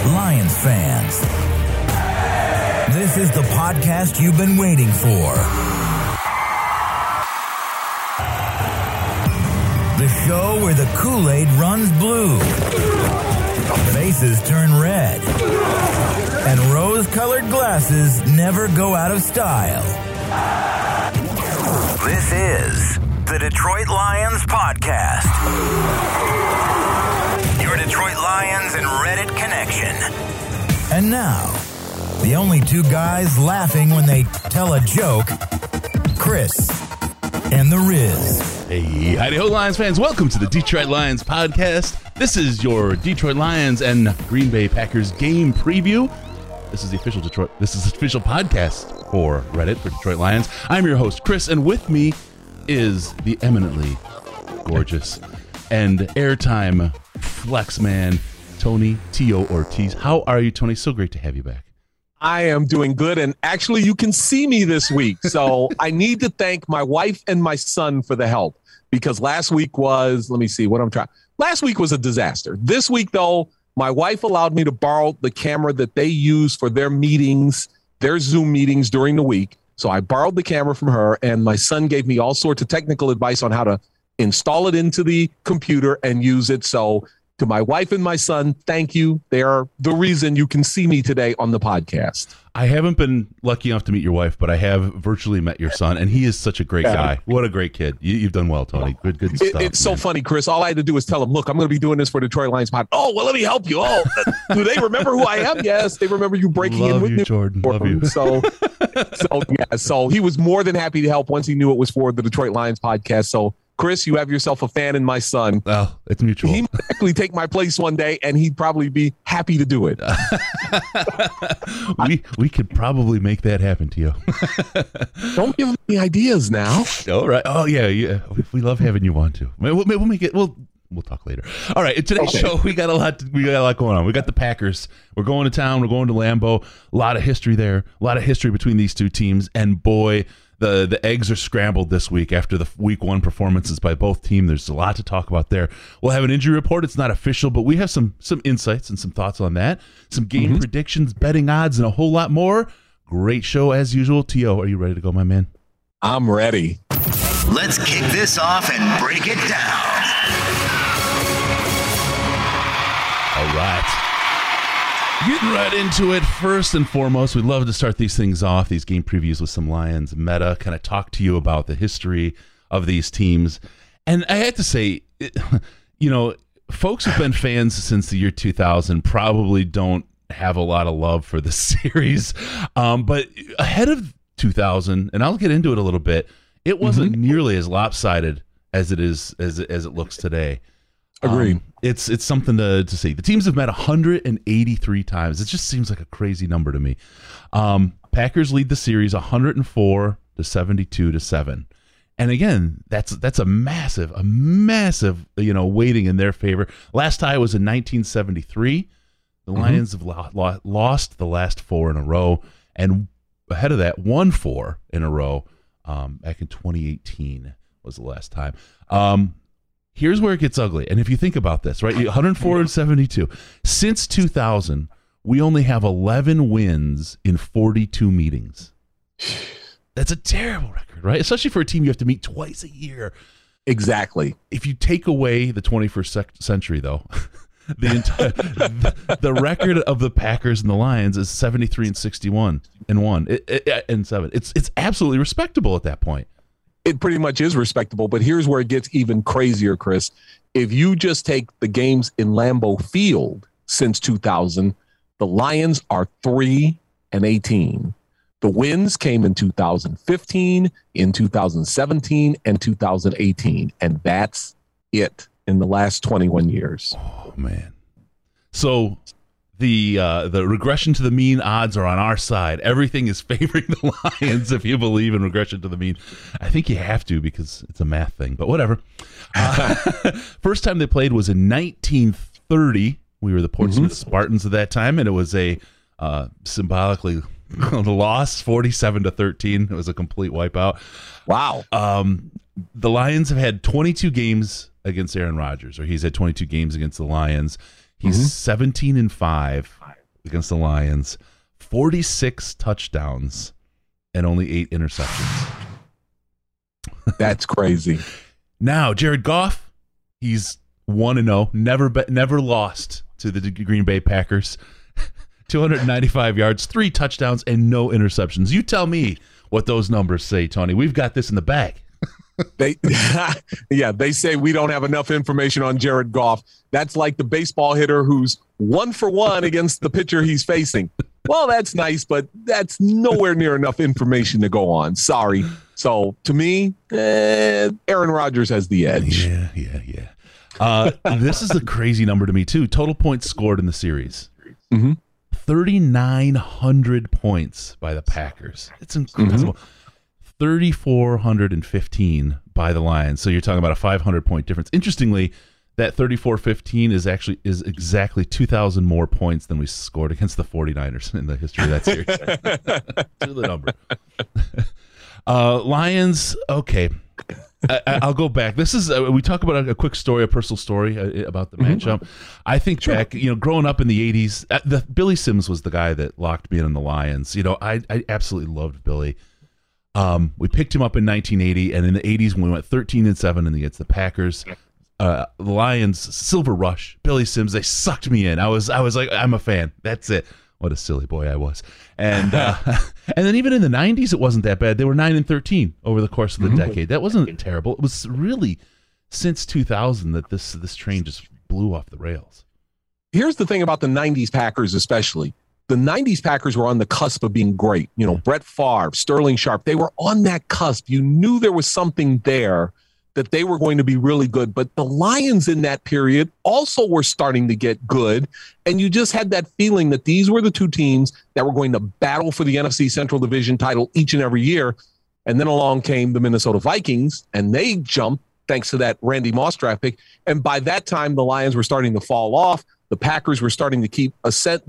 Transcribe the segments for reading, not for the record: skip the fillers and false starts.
Lions fans, this is the podcast you've been waiting for. The show where the Kool-Aid runs blue, faces turn red, and rose-colored glasses never go out of style. This is the Detroit Lions Podcast. Your Detroit Lions and Reddit connection. And now, the only two guys laughing when they tell a joke, Chris and the Riz. Hey, howdy-ho, Lions fans. Welcome to the Detroit Lions Podcast. This is your Detroit Lions and Green Bay Packers game preview. This is the official official podcast for Reddit for Detroit Lions. I'm your host, Chris, and with me is the eminently gorgeous and airtime flex man, Tony T.O. Ortiz. How are you, Tony? So great to have you back. I am doing good, and actually you can see me this week, so I need to thank my wife and my son for the help, because last week was, last week was a disaster. This week, though, my wife allowed me to borrow the camera that they use for their meetings, their Zoom meetings during the week, so I borrowed the camera from her, and my son gave me all sorts of technical advice on how to install it into the computer and use it. So to my wife and my son, thank you. They are the reason you can see me today on the podcast. I haven't been lucky enough to meet your wife, but I have virtually met your son, and he is such a great guy. What a great kid. You've done well, Tony. Good stuff. It's so funny, Chris. All I had to do was tell him, look, I'm going to be doing this for Detroit Lions Pod. Oh, well, let me help you. Oh, do they remember who I am? Yes, they remember you breaking in with me. Jordan. Love you. So he was more than happy to help once he knew it was for the Detroit Lions Podcast. So, Chris, you have yourself a fan in my son. Well, it's mutual. He might actually take my place one day, and he'd probably be happy to do it. we could probably make that happen to you. Don't give me ideas now. All right. Oh yeah. We love having you on too. We'll make it. We'll talk later. All right. In today's show, we got a lot going on. We got the Packers. We're going to town. We're going to Lambeau. A lot of history there. A lot of history between these two teams. And boy, the eggs are scrambled this week after the week one performances by both teams. There's a lot to talk about there. We'll have an injury report. It's not official, but we have some insights and some thoughts on that. Some game predictions, betting odds, and a whole lot more. Great show as usual. T.O., are you ready to go, my man? I'm ready. Let's kick this off and break it down. All right. Getting right into it. First and foremost, we love to start these things off, these game previews, with some Lions meta, kind of talk to you about the history of these teams. And I have to say, folks who've been fans since the year 2000 probably don't have a lot of love for the series. But ahead of 2000, and I'll get into it a little bit, it wasn't nearly as lopsided as it is as it looks today. Agreed. It's something to see. The teams have met 183 times. It just seems like a crazy number to me. Packers lead the series 104-72-7. And again, that's a massive, weighting in their favor. Last tie was in 1973. The Lions have lost the last four in a row, and ahead of that, won four in a row. Back in 2018 was the last time. Here's where it gets ugly. And if you think about this, right, 104-72. Since 2000, we only have 11 wins in 42 meetings. That's a terrible record, right? Especially for a team you have to meet twice a year. Exactly. If you take away the 21st century, though, the record of the Packers and the Lions is 73-61 and 7. It's absolutely respectable at that point. It pretty much is respectable, but here's where it gets even crazier, Chris. If you just take the games in Lambeau Field since 2000, the Lions are 3-18. The wins came in 2015, in 2017, and 2018, and that's it in the last 21 years. Oh man! So the regression to the mean odds are on our side. Everything is favoring the Lions if you believe in regression to the mean. I think you have to because it's a math thing, but whatever. First time they played was in 1930. We were the Portsmouth Spartans at that time, and it was a symbolically loss 47-13. It was a complete wipeout. Wow. The Lions have had 22 games against Aaron Rodgers, or he's had 22 games against the Lions. He's 17-5 against the Lions, 46 touchdowns and only 8 interceptions. That's crazy. Now, Jared Goff, he's 1-0, never lost to the Green Bay Packers. 295 yards, 3 touchdowns, and no interceptions. You tell me what those numbers say, Tony. We've got this in the bag. They say we don't have enough information on Jared Goff. That's like the baseball hitter who's 1 for 1 against the pitcher he's facing. Well, that's nice, but that's nowhere near enough information to go on. Sorry. So to me, Aaron Rodgers has the edge. Yeah. This is a crazy number to me too. Total points scored in the series. 3,900 points by the Packers. It's incredible. 3,415 by the Lions. So you're talking about a 500-point difference. Interestingly, that 3,415 is exactly 2,000 more points than we scored against the 49ers in the history of that series. To the number. Lions, okay. I'll go back. This is we talk about a quick story, a personal story about the matchup. I think back, growing up in the 80s, Billy Sims was the guy that locked me in on the Lions. I absolutely loved Billy. We picked him up in 1980, and in the 80s when we went 13-7 against the Packers, the Lions, Silver Rush, Billy Sims, they sucked me in. I was like, I'm a fan. That's it. What a silly boy I was. And and then even in the 90s, it wasn't that bad. They were 9-13 over the course of the decade. That wasn't terrible. It was really since 2000 that this train just blew off the rails. Here's the thing about the 90s Packers especially. The 90s Packers were on the cusp of being great. Brett Favre, Sterling Sharp, they were on that cusp. You knew there was something there, that they were going to be really good. But the Lions in that period also were starting to get good. And you just had that feeling that these were the two teams that were going to battle for the NFC Central Division title each and every year. And then along came the Minnesota Vikings, and they jumped thanks to that Randy Moss draft pick. And by that time, the Lions were starting to fall off. The Packers were starting to ascend.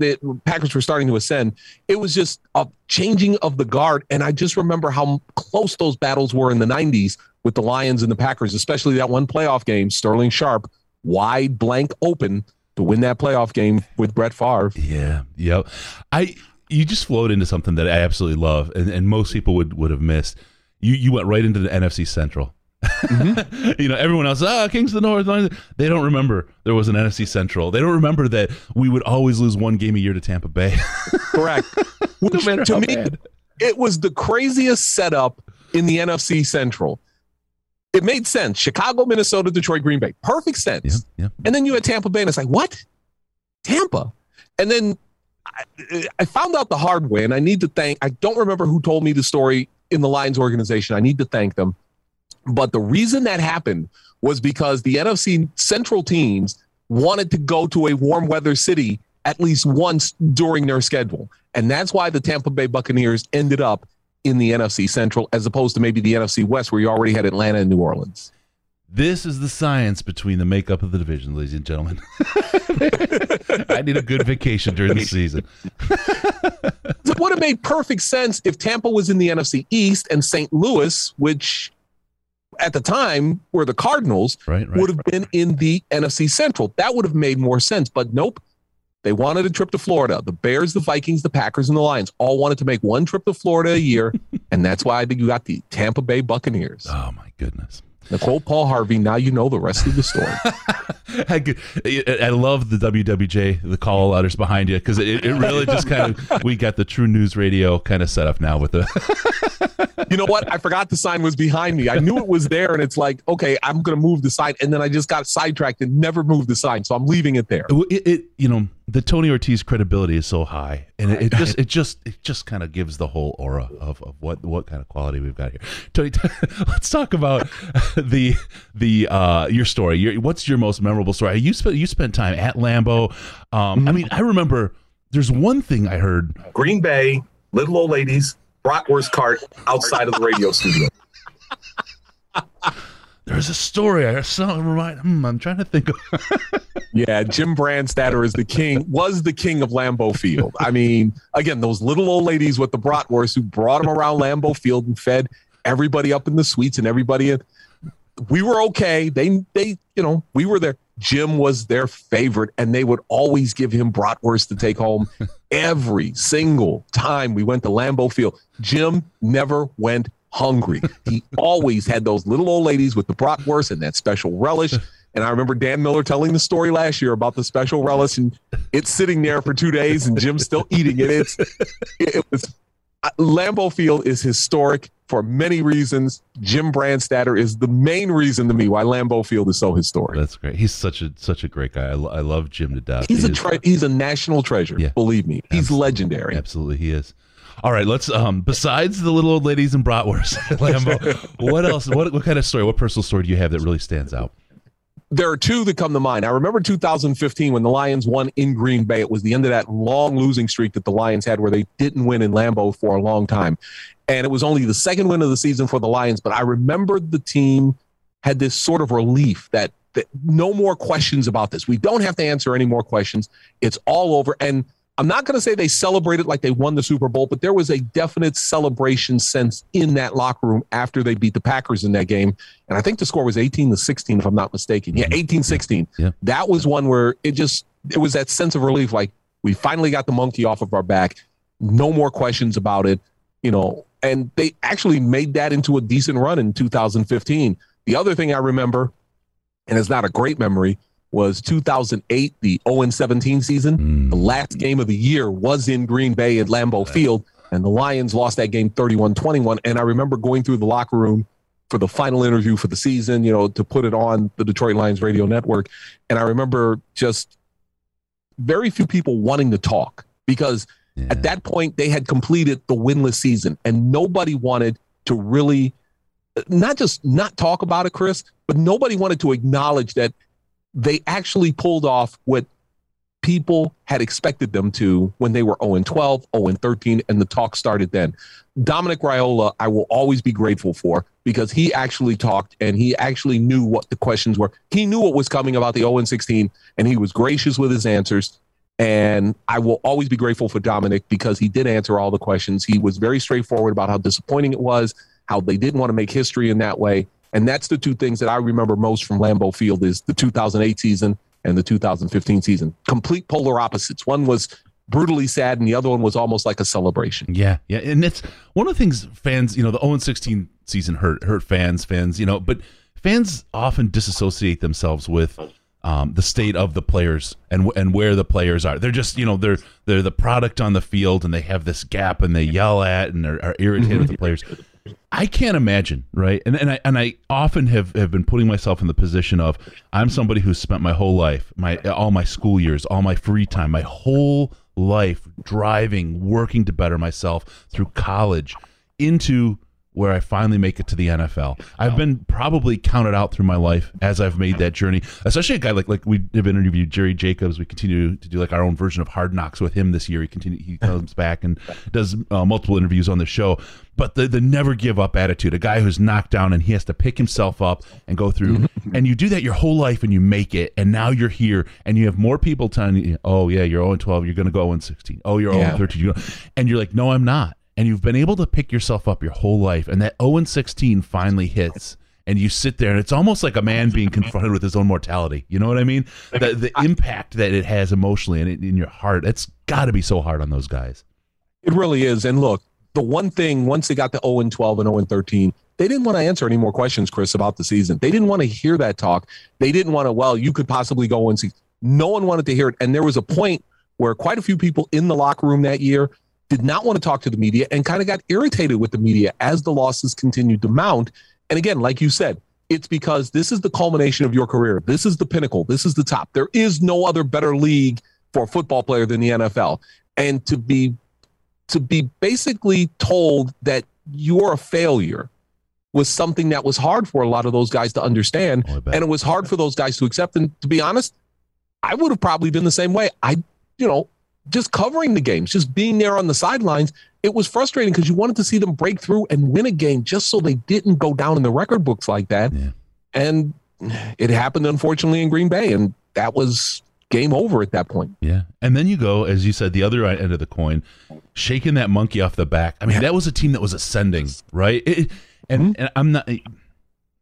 It was just a changing of the guard. And I just remember how close those battles were in the 90s with the Lions and the Packers, especially that one playoff game, Sterling Sharp, wide blank open to win that playoff game with Brett Favre. Yeah. Yep. You just flowed into something that I absolutely love, and most people would have missed. You went right into the NFC Central. Everyone else, Kings of the North, they don't remember there was an NFC Central. They don't remember that we would always lose one game a year to Tampa Bay. Correct. Which, no to me, bad. It was the craziest setup in the NFC Central. It made sense. Chicago, Minnesota, Detroit, Green Bay. Perfect sense. Yeah. And then you had Tampa Bay, and it's like, what? Tampa? And then I found out the hard way, and I don't remember who told me the story in the Lions organization. I need to thank them. But the reason that happened was because the NFC Central teams wanted to go to a warm weather city at least once during their schedule. And that's why the Tampa Bay Buccaneers ended up in the NFC Central, as opposed to maybe the NFC West, where you already had Atlanta and New Orleans. This is the science between the makeup of the division, ladies and gentlemen. I need a good vacation during the season. It would have made perfect sense if Tampa was in the NFC East and St. Louis, which at the time were the Cardinals, would have been in the NFC Central. That would have made more sense, but nope. They wanted a trip to Florida. The Bears, the Vikings, the Packers, and the Lions all wanted to make one trip to Florida a year, and that's why I think you got the Tampa Bay Buccaneers. Oh, my goodness. Nicole Paul Harvey, now you know the rest of the story. I love the WWJ, the call letters behind you, because it really just kind of, we got the True News Radio kind of set up now with the... You know what? I forgot the sign was behind me. I knew it was there, and it's like, okay, I'm going to move the sign, and then I just got sidetracked and never moved the sign, so I'm leaving it there. The Tony Ortiz credibility is so high, and it just kind of gives the whole aura of what kind of quality we've got here. Tony, let's talk about your story. What's your most memorable story? You spent time at Lambeau. I mean, I remember there's one thing I heard. Green Bay, little old ladies, bratwurst cart outside of the radio studio. There's a story. I'm trying to think of. Yeah, Jim Brandstatter was the king of Lambeau Field. I mean, again, those little old ladies with the bratwurst who brought him around Lambeau Field and fed everybody up in the suites and everybody in. we were okay. They, we were there. Jim was their favorite, and they would always give him bratwurst to take home every single time we went to Lambeau Field. Jim never went hungry. He always had those little old ladies with the bratwurst and that special relish. And I remember Dan Miller telling the story last year about the special relish, and it's sitting there for 2 days, and Jim's still eating it. Lambeau Field is historic for many reasons. Jim Brandstatter is the main reason to me why Lambeau Field is so historic. That's great. He's such a great guy. I love Jim to death. He's a national treasure. Yeah. Believe me, he's legendary. Absolutely, he is. All right, let's. Besides the little old ladies and bratwurst at Lambeau, what else? What kind of story? What personal story do you have that really stands out? There are two that come to mind. I remember 2015 when the Lions won in Green Bay. It was the end of that long losing streak that the Lions had where they didn't win in Lambeau for a long time. And it was only the second win of the season for the Lions. But I remember the team had this sort of relief that no more questions about this. We don't have to answer any more questions. It's all over. And I'm not going to say they celebrated like they won the Super Bowl, but there was a definite celebration sense in that locker room after they beat the Packers in that game. And I think the score was 18-16, if I'm not mistaken. Yeah, 18-16. Yeah. That was one where it was that sense of relief, like we finally got the monkey off of our back. No more questions about it, and they actually made that into a decent run in 2015. The other thing I remember, and it's not a great memory, was 2008, the 0-17 season. The last game of the year was in Green Bay at Lambeau Field, and the Lions lost that game 31-21. And I remember going through the locker room for the final interview for the season, to put it on the Detroit Lions radio network. And I remember just very few people wanting to talk because at that point they had completed the winless season, and nobody wanted to really not just not talk about it, Chris, but nobody wanted to acknowledge that they actually pulled off what people had expected them to when they were 0-12, 0-13, and the talk started then. Dominic Raiola, I will always be grateful for because he actually talked and he actually knew what the questions were. He knew what was coming about the 0-16, and he was gracious with his answers. And I will always be grateful for Dominic because he did answer all the questions. He was very straightforward about how disappointing it was, how they didn't want to make history in that way. And that's the two things that I remember most from Lambeau Field is the 2008 season and the 2015 season. Complete polar opposites. One was brutally sad and the other one was almost like a celebration. Yeah. And it's one of the things fans, the 0-16 season hurt fans, but fans often disassociate themselves with the state of the players and where the players are. They're just, they're the product on the field and they have this gap and they yell at and are irritated with the players. I can't imagine, right? And I often have been putting myself in the position of I'm somebody who's spent my whole life, all my school years, all my free time, my whole life driving, working to better myself through college into where I finally make it to the NFL. I've been probably counted out through my life as I've made that journey, especially a guy like we have interviewed Jerry Jacobs. We continue to do like our own version of Hard Knocks with him this year. He comes back and does multiple interviews on the show. But the never give up attitude, a guy who's knocked down and he has to pick himself up and go through. And you do that your whole life and you make it. And now you're here and you have more people telling you, oh yeah, you're 0-12, you're going to go 0-16. Oh, you're 0-13. And you're like, no, I'm not. And you've been able to pick yourself up your whole life, and that 0-16 finally hits, and you sit there, and it's almost like a man being confronted with his own mortality. You know what I mean? The impact that it has emotionally and in your heart, it's got to be so hard on those guys. It really is. And look, the one thing, once they got to 0-12 and 0-13, they didn't want to answer any more questions, Chris, about the season. They didn't want to hear that talk. They didn't want to, well, you could possibly go 0-16. No one wanted to hear it. And there was a point where quite a few people in the locker room that year did not want to talk to the media and kind of got irritated with the media as the losses continued to mount. And again, like you said, it's because this is the culmination of your career. This is the pinnacle. This is the top. There is no other better league for a football player than the NFL. And to be basically told that you're a failure was something that was hard for a lot of those guys to understand. And it was hard for those guys to accept. And to be honest, I would have probably been the same way. Just covering the games, just being there on the sidelines, it was frustrating because you wanted to see them break through and win a game just so they didn't go down in the record books like that. Yeah. And it happened, unfortunately, in Green Bay, and that was game over at that point. Yeah. And then you go, as you said, the other end of the coin, shaking that monkey off the back. I mean, that was a team that was ascending, right? And I'm not...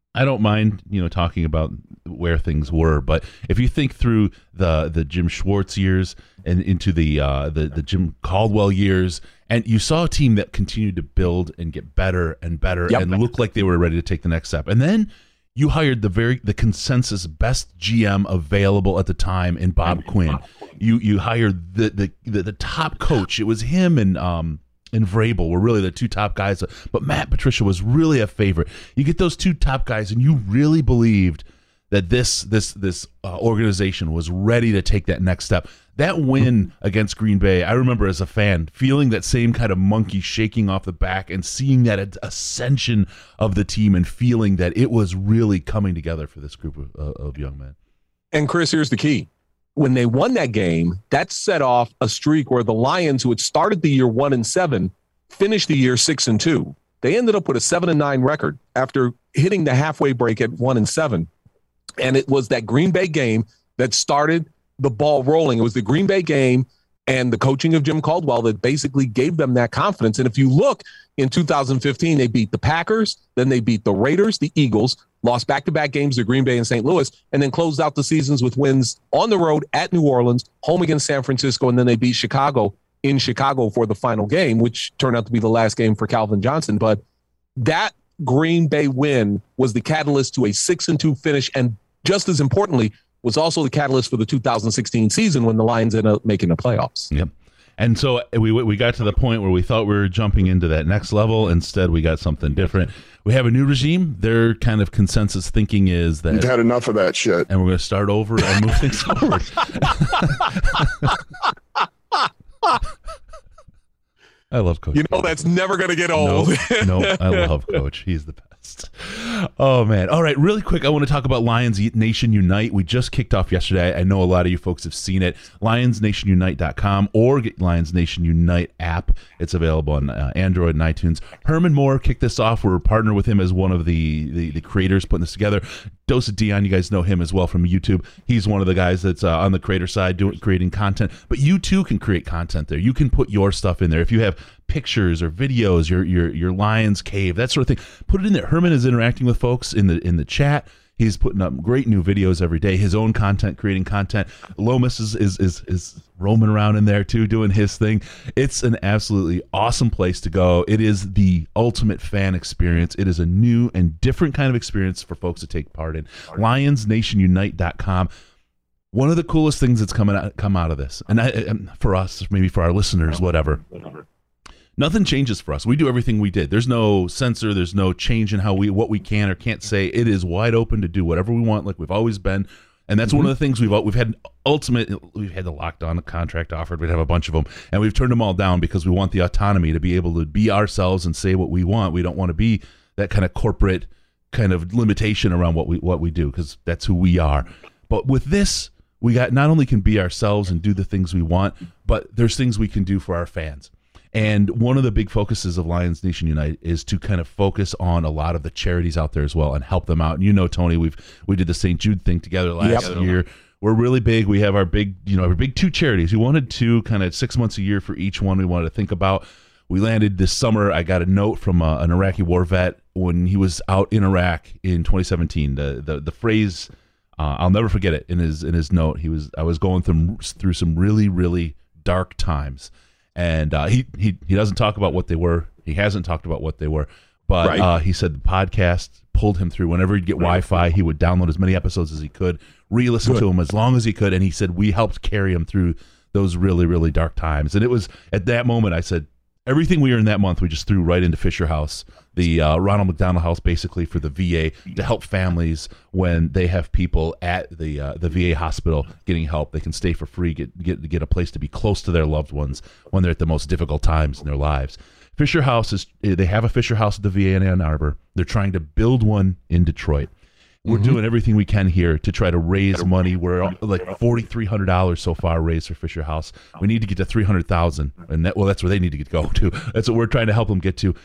I don't mind, talking about where things were, but if you think through the Jim Schwartz years and into the Jim Caldwell years, and you saw a team that continued to build and get better and better and look like they were ready to take the next step, and then you hired the consensus best GM available at the time in Bob Quinn. You hired the top coach. It was him and Vrabel were really the two top guys, but Matt Patricia was really a favorite. You get those two top guys, and you really believed that this organization was ready to take that next step. That win against Green Bay, I remember as a fan feeling that same kind of monkey shaking off the back and seeing that ascension of the team and feeling that it was really coming together for this group of young men. And Chris, here's the key. When they won that game, that set off a streak where the Lions, who had started the year 1-7, finished the year 6-2. They ended up with a 7-9 record after hitting the halfway break at 1-7. And it was that Green Bay game that started the ball rolling. It was the Green Bay game and the coaching of Jim Caldwell that basically gave them that confidence. And if you look in 2015, they beat the Packers, then they beat the Raiders, the Eagles, lost back-to-back games to Green Bay and St. Louis, and then closed out the seasons with wins on the road at New Orleans, home against San Francisco, and then they beat Chicago in Chicago for the final game, which turned out to be the last game for Calvin Johnson. But that Green Bay win was the catalyst to a 6-2 finish, and just as importantly, was also the catalyst for the 2016 season when the Lions ended up making the playoffs. Yep. And so we got to the point where we thought we were jumping into that next level. Instead, we got something different. We have a new regime. Their kind of consensus thinking is that you've had enough of that shit, and we're going to start over and move things forward. I love Coach. That's never going to get old. No, I love Coach. He's the best. Oh, man. All right, really quick, I want to talk about Lions Nation Unite. We just kicked off yesterday. I know a lot of you folks have seen it. LionsNationUnite.com or get Lions Nation Unite app. It's available on Android and iTunes. Herman Moore kicked this off. We're partnered with him as one of the creators putting this together. Dose of Dion, you guys know him as well from YouTube. He's one of the guys that's on the creator side creating content. But you too can create content there. You can put your stuff in there. If you have pictures or videos, your Lions cave, that sort of thing, put it in there. Herman is interacting with folks in the chat. He's putting up great new videos every day. His own content, creating content. Lomas is roaming around in there too, doing his thing. It's an absolutely awesome place to go. It is the ultimate fan experience. It is a new and different kind of experience for folks to take part in. LionsNationUnite.com. One of the coolest things that's come out of this, and for us, maybe for our listeners, whatever. Nothing changes for us. We do everything we did. There's no censor. There's no change in what we can or can't say. It is wide open to do whatever we want, like we've always been. And that's one of the things we've had. We've had the lockdown contract offered. We'd have a bunch of them, and we've turned them all down because we want the autonomy to be able to be ourselves and say what we want. We don't want to be that kind of corporate kind of limitation around what we do, because that's who we are. But with this, we got not only can be ourselves and do the things we want, but there's things we can do for our fans. And one of the big focuses of Lions Nation Unite is to kind of focus on a lot of the charities out there as well and help them out. And Tony, we did the St. Jude thing together last year. We're really big. We have our big two charities. We wanted to kind of 6 months a year for each one we wanted to think about. We landed this summer. I got a note from an Iraqi war vet when he was out in Iraq in 2017. The phrase, I'll never forget it. In his note, I was going through some really, really dark times. And he doesn't talk about what they were. He hasn't talked about what they were. But he said the podcast pulled him through. Whenever he'd get Wi-Fi, he would download as many episodes as he could, re-listen to them as long as he could. And he said we helped carry him through those really, really dark times. And it was at that moment I said, everything we earned that month, we just threw right into Fisher House, the Ronald McDonald House, basically for the VA, to help families when they have people at the VA hospital getting help. They can stay for free, get a place to be close to their loved ones when they're at the most difficult times in their lives. Fisher House they have a Fisher House at the VA in Ann Arbor. They're trying to build one in Detroit. We're doing everything we can here to try to raise money. We're like $4,300 so far raised for Fisher House. We need to get to $300,000, and that's where they need to go to. That's what we're trying to help them get to.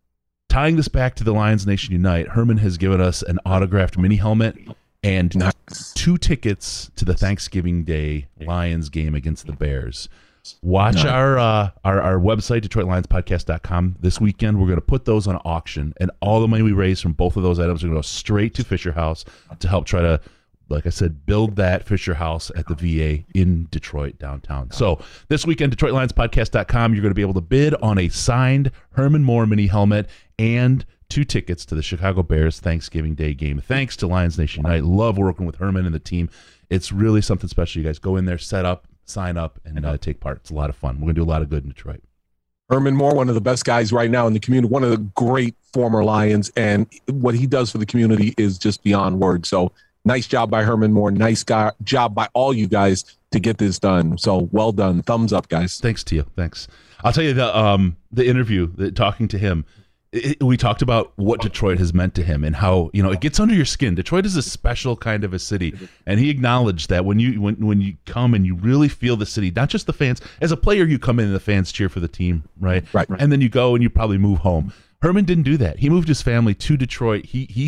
Tying this back to the Lions Nation Unite, Herman has given us an autographed mini helmet and 2 tickets to the Thanksgiving Day Lions game against the Bears. Watch our website, DetroitLionsPodcast.com. This weekend, we're going to put those on auction, and all the money we raise from both of those items are going to go straight to Fisher House to help try to, like I said, build that Fisher House at the VA in Detroit downtown. So this weekend, DetroitLionsPodcast.com, you're going to be able to bid on a signed Herman Moore mini helmet and 2 tickets to the Chicago Bears Thanksgiving Day game. Thanks to Lions Nation Unite. Love working with Herman and the team. It's really something special. You guys go in there, set up, sign up, and take part. It's a lot of fun. We're going to do a lot of good in Detroit. Herman Moore, one of the best guys right now in the community, one of the great former Lions, and what he does for the community is just beyond words. So nice job by Herman Moore. Nice job by all you guys to get this done. So well done. Thumbs up, guys. Thanks to you. Thanks. I'll tell you the interview, talking to him, we talked about what Detroit has meant to him and how, it gets under your skin. Detroit is a special kind of a city, and he acknowledged that when you come and you really feel the city, not just the fans. As a player, you come in and the fans cheer for the team, right? Right. And then you go and you probably move home. Herman didn't do that. He moved his family to Detroit.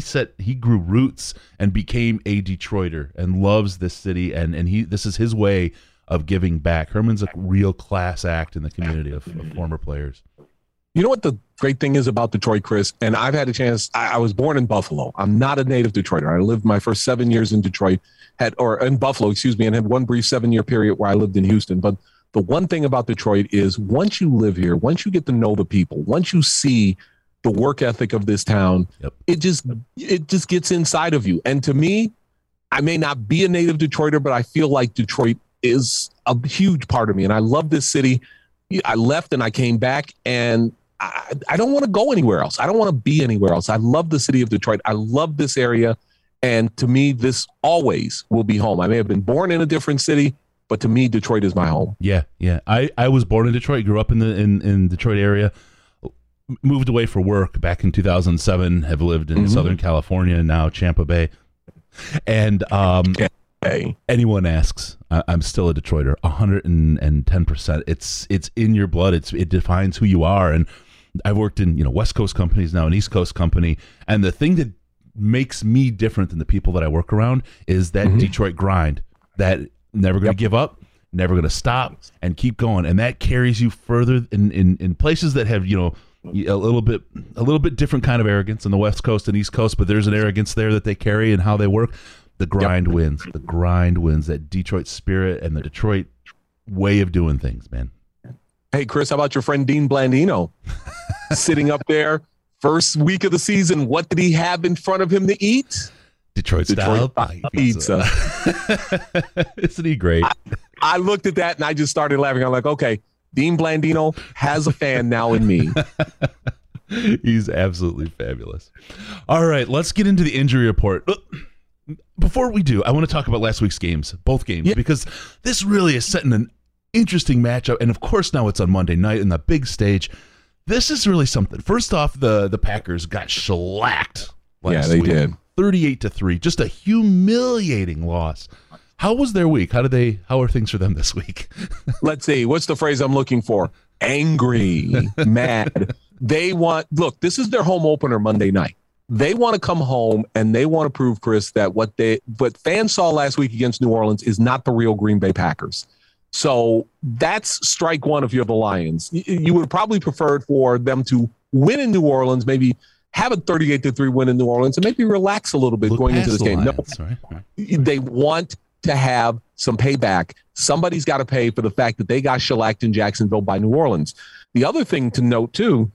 He grew roots and became a Detroiter and loves this city, and this is his way of giving back. Herman's a real class act in the community of former players. You know what the great thing is about Detroit, Chris? And I've had a chance. I was born in Buffalo. I'm not a native Detroiter. I lived my first 7 years in Detroit, in Buffalo, and had one brief 7-year period where I lived in Houston. But the one thing about Detroit is once you live here, once you get to know the people, once you see the work ethic of this town, it just gets inside of you. And to me, I may not be a native Detroiter, but I feel like Detroit is a huge part of me. And I love this city. I left and I came back, and I don't want to go anywhere else. I don't want to be anywhere else. I love the city of Detroit. I love this area. And to me, this always will be home. I may have been born in a different city, but to me, Detroit is my home. Yeah. I was born in Detroit, grew up in the Detroit area, moved away for work back in 2007, have lived in Southern California, now Tampa Bay. And anyone asks, I'm still a Detroiter, 110%. It's in your blood. It defines who you are. And I've worked in West Coast companies, now an East Coast company, and the thing that makes me different than the people that I work around is that Detroit grind, that never going to give up, never going to stop, and keep going. And that carries you further in places that have a little bit different kind of arrogance on the West Coast and East Coast, but there's an arrogance there that they carry and how they work. The grind wins. The grind wins. That Detroit spirit and the Detroit way of doing things, man. Hey, Chris, how about your friend Dean Blandino sitting up there first week of the season? What did he have in front of him to eat? Detroit style pizza. Isn't he great? I looked at that and I just started laughing. I'm like, okay, Dean Blandino has a fan now in me. He's absolutely fabulous. All right, let's get into the injury report. Before we do, I want to talk about last week's games, both games, because this really is setting an interesting matchup. And of course, now it's on Monday night in the big stage. This is really something. First off, the Packers got shellacked last week. Yeah, they did. 38-3, just a humiliating loss. How was their week? How are things for them this week? Let's see. What's the phrase I'm looking for? Angry, mad. Look, this is their home opener Monday night. They want to come home and they want to prove, Chris, that what fans saw last week against New Orleans is not the real Green Bay Packers. So that's strike one if you're the Lions. You would probably prefer for them to win in New Orleans, maybe have a 38-3 win in New Orleans, and maybe relax a little bit going into this game. Lions, no, right. They want to have some payback. Somebody's got to pay for the fact that they got shellacked in Jacksonville by New Orleans. The other thing to note, too,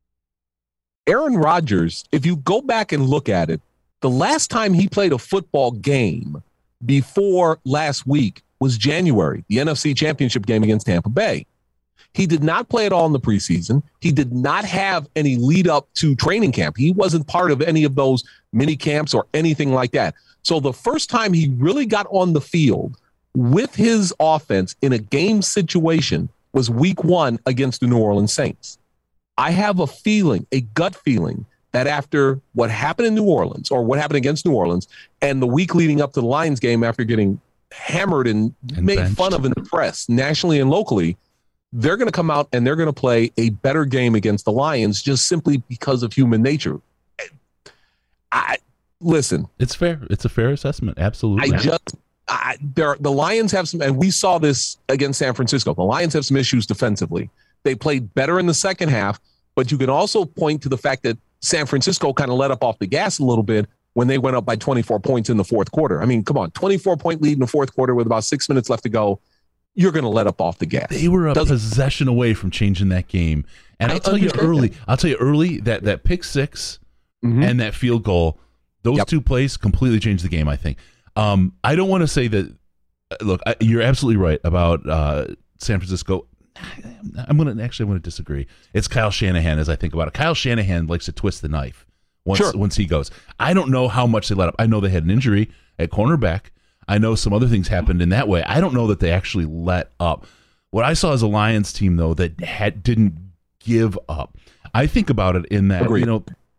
Aaron Rodgers, if you go back and look at it, the last time he played a football game before last week was January, the NFC Championship game against Tampa Bay. He did not play at all in the preseason. He did not have any lead up to training camp. He wasn't part of any of those mini camps or anything like that. So the first time he really got on the field with his offense in a game situation was week 1 against the New Orleans Saints. I have a feeling, a gut feeling, that after what happened in New Orleans or what happened against New Orleans and the week leading up to the Lions game after getting hammered and made benched. Fun of in the press nationally and locally, they're going to come out and they're going to play a better game against the Lions just simply because of human nature. Listen. It's fair. It's a fair assessment. Absolutely. The Lions have some, and we saw this against San Francisco. The Lions have some issues defensively. They played better in the second half, but you can also point to the fact that San Francisco kind of let up off the gas a little bit when they went up by 24 points in the fourth quarter. I mean, come on, 24-point lead in the fourth quarter with about 6 minutes left to go. You're going to let up off the gas. They were a possession away from changing that game. And I'll tell you early that pick six and that field goal, those two plays completely changed the game, I think. I don't want to say that. Look, you're absolutely right about San Francisco. I'm going to disagree. It's Kyle Shanahan as I think about it. Kyle Shanahan likes to twist the knife once he goes. I don't know how much they let up. I know they had an injury at cornerback. I know some other things happened in that way. I don't know that they actually let up. What I saw as a Lions team, though, that didn't give up. I think about it in that, Agreed.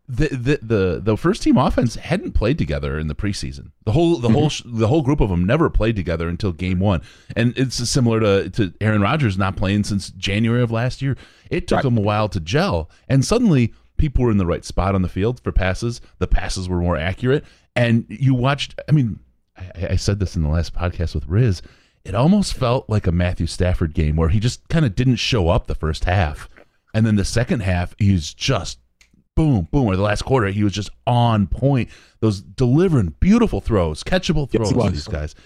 The first team offense hadn't played together in the preseason. The whole group of them never played together until game one, and it's similar to Aaron Rodgers not playing since January of last year. It took them a while to gel, and suddenly people were in the right spot on the field for passes. The passes were more accurate, and you watched. I mean, I said this in the last podcast with Riz. It almost felt like a Matthew Stafford game where he just kind of didn't show up the first half, and then the second half he's just boom, boom, or the last quarter, he was just on point. Those delivering beautiful throws, catchable throws for these guys.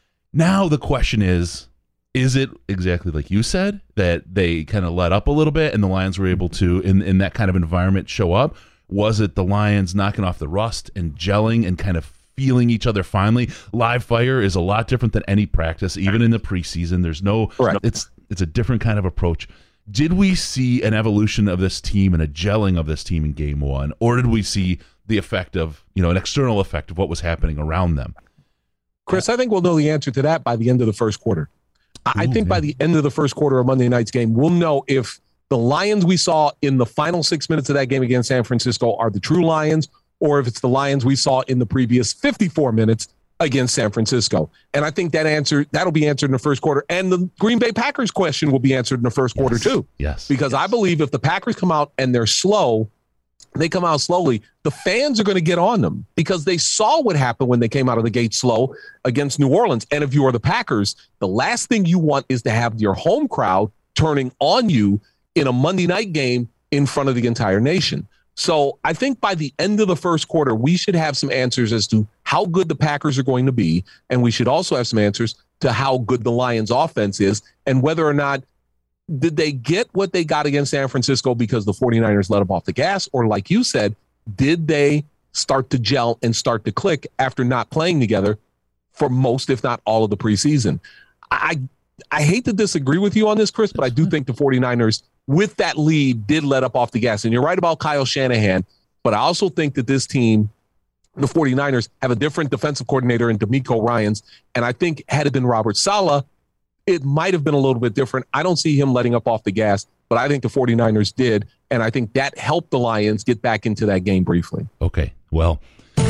Now the question is it exactly like you said, that they kind of let up a little bit and the Lions were able to, in that kind of environment, show up? Was it the Lions knocking off the rust and gelling and kind of feeling each other finally? Live fire is a lot different than any practice, even in the preseason. There's no, it's a different kind of approach. Did we see an evolution of this team and a gelling of this team in game one, or did we see the effect of, an external effect of what was happening around them? Chris, I think we'll know the answer to that by the end of the first quarter. I think by the end of the first quarter of Monday night's game, we'll know if the Lions we saw in the final 6 minutes of that game against San Francisco are the true Lions, or if it's the Lions we saw in the previous 54 minutes against San Francisco. And I think that'll be answered in the first quarter. And the Green Bay Packers question will be answered in the first quarter too. Yes. Because I believe if the Packers come out and they're slow, they come out slowly, the fans are going to get on them because they saw what happened when they came out of the gate slow against New Orleans. And if you are the Packers, the last thing you want is to have your home crowd turning on you in a Monday night game in front of the entire nation. So I think by the end of the first quarter, we should have some answers as to how good the Packers are going to be. And we should also have some answers to how good the Lions offense is and whether or not did they get what they got against San Francisco because the 49ers let them off the gas, or like you said, did they start to gel and start to click after not playing together for most, if not all of the preseason? I hate to disagree with you on this, Chris, but I do think the 49ers with that lead did let up off the gas. And you're right about Kyle Shanahan, but I also think that this team, the 49ers, have a different defensive coordinator in DeMeco Ryans. And I think had it been Robert Saleh, it might have been a little bit different. I don't see him letting up off the gas, but I think the 49ers did. And I think that helped the Lions get back into that game briefly. Okay, well. You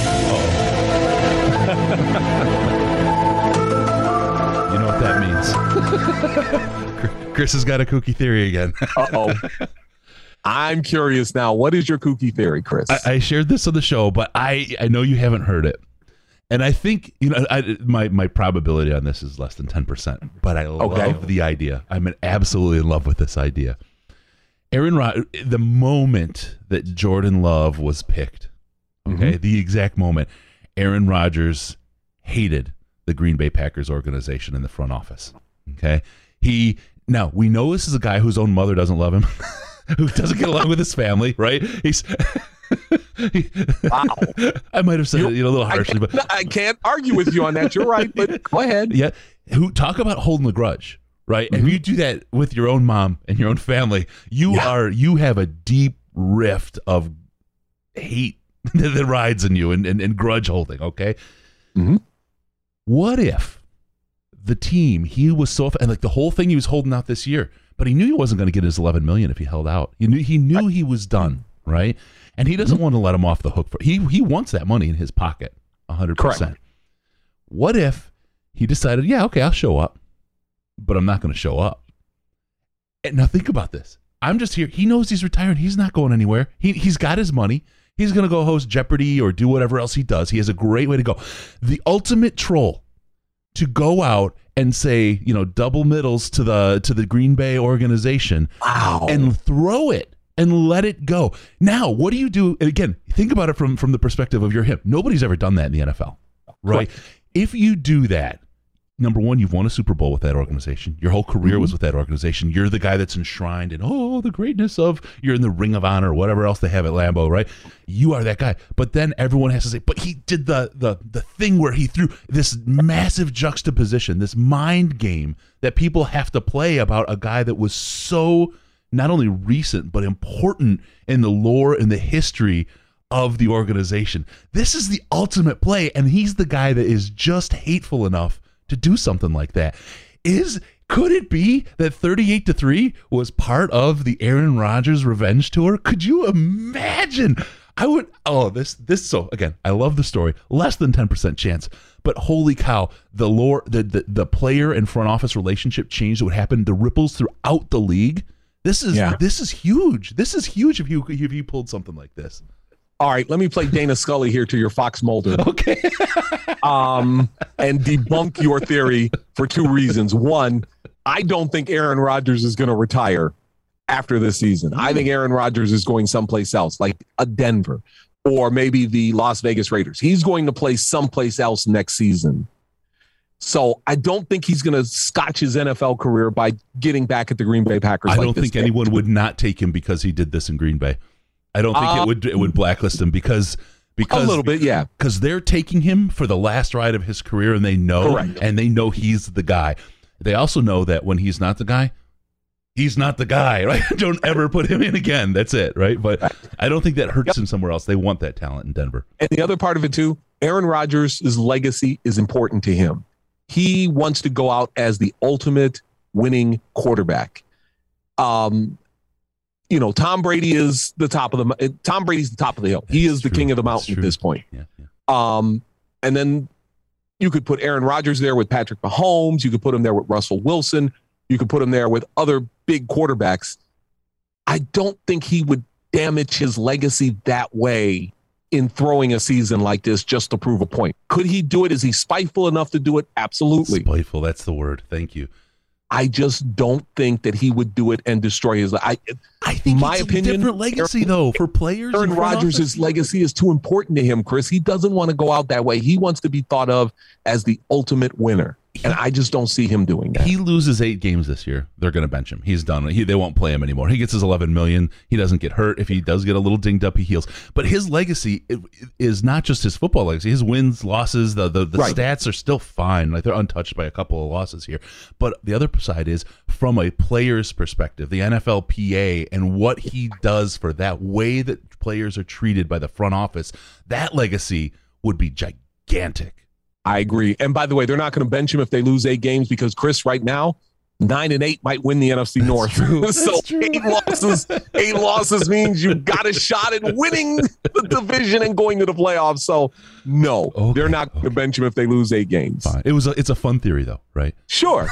know what that means. Chris has got a kooky theory again. Uh-oh. I'm curious now. What is your kooky theory, Chris? I shared this on the show, but I know you haven't heard it. And I think, my probability on this is less than 10%, but I love the idea. I'm absolutely in love with this idea. The moment that Jordan Love was picked, the exact moment, Aaron Rodgers hated the Green Bay Packers organization in the front office. Okay. Now we know this is a guy whose own mother doesn't love him, who doesn't get along with his family, right? Wow. I might have said it a little harshly, but I can't argue with you on that. You're right, but go ahead. Yeah. Talk about holding a grudge, right? And if you do that with your own mom and your own family, you have a deep rift of hate that rides in you and grudge holding. Okay. Mm-hmm. What if the team he was so and like the whole thing he was holding out this year, but he knew he wasn't going to get his $11 million if he held out. He knew he was done, right? And he doesn't want to let him off the hook for he wants that money in his pocket 100%. Correct. What if he decided, I'll show up, but I'm not going to show up. And now think about this. I'm just here. He knows he's retired. He's not going anywhere. He's got his money. He's going to go host Jeopardy or do whatever else he does. He has a great way to go. The ultimate troll to go out and say, double middles to the Green Bay organization. Wow. And throw it and let it go. Now, what do you do? Again, think about it from the perspective of you're him. Nobody's ever done that in the NFL, right? Correct. If you do that, number one, you've won a Super Bowl with that organization. Your whole career was with that organization. You're the guy that's enshrined in, the greatness of, you're in the Ring of Honor or whatever else they have at Lambeau, right? You are that guy. But then everyone has to say, but he did the thing where he threw this massive juxtaposition, this mind game that people have to play about a guy that was so not only recent, but important in the lore and the history of the organization. This is the ultimate play, and he's the guy that is just hateful enough to do something like that. Could it be that 38-3 was part of the Aaron Rodgers revenge tour? Could you imagine? So again, I love the story. Less than 10% chance, but holy cow, the player and front office relationship change that would happen, the ripples throughout the league. This is huge. This is huge if you pulled something like this. All right, let me play Dana Scully here to your Fox Mulder. Okay. And debunk your theory for two reasons. One, I don't think Aaron Rodgers is going to retire after this season. I think Aaron Rodgers is going someplace else, like a Denver or maybe the Las Vegas Raiders. He's going to play someplace else next season. So I don't think he's going to scotch his NFL career by getting back at the Green Bay Packers. I don't think anyone would not take him because he did this in Green Bay. I don't think it would blacklist him because a little bit, yeah. Because they're taking him for the last ride of his career, and they know, correct, and they know he's the guy. They also know that when he's not the guy, he's not the guy, right? Don't ever put him in again. That's it, right? But I don't think that hurts him somewhere else. They want that talent in Denver. And the other part of it too, Aaron Rodgers' legacy is important to him. He wants to go out as the ultimate winning quarterback. Tom Brady is the top of Tom Brady's the top of the hill. He is the king of the mountain at this point. Yeah. And then you could put Aaron Rodgers there with Patrick Mahomes. You could put him there with Russell Wilson. You could put him there with other big quarterbacks. I don't think he would damage his legacy that way in throwing a season like this just to prove a point. Could he do it? Is he spiteful enough to do it? Absolutely. Spiteful, that's the word. Thank you. I just don't think that he would do it and destroy his. I think my opinion, a different legacy though for players. Aaron Rodgers' legacy is too important to him, Chris. He doesn't want to go out that way. He wants to be thought of as the ultimate winner, and I just don't see him doing that. He loses 8 games this year. They're going to bench him. He's done. They won't play him anymore. He gets his $11 million. He doesn't get hurt. If he does get a little dinged up, he heals. But his legacy is not just his football legacy. His wins, losses, the right, stats are still fine. Like they're untouched by a couple of losses here. But the other side is from a player's perspective, the NFLPA and what he does for that way that players are treated by the front office. That legacy would be gigantic. I agree. And by the way, they're not going to bench him if they lose 8 games because Chris, right now, 9-8 might win the NFC North. So 8 losses means you've got a shot at winning the division and going to the playoffs. So no, they're not going to bench him if they lose 8 games. Fine. It's a fun theory though, right? Sure.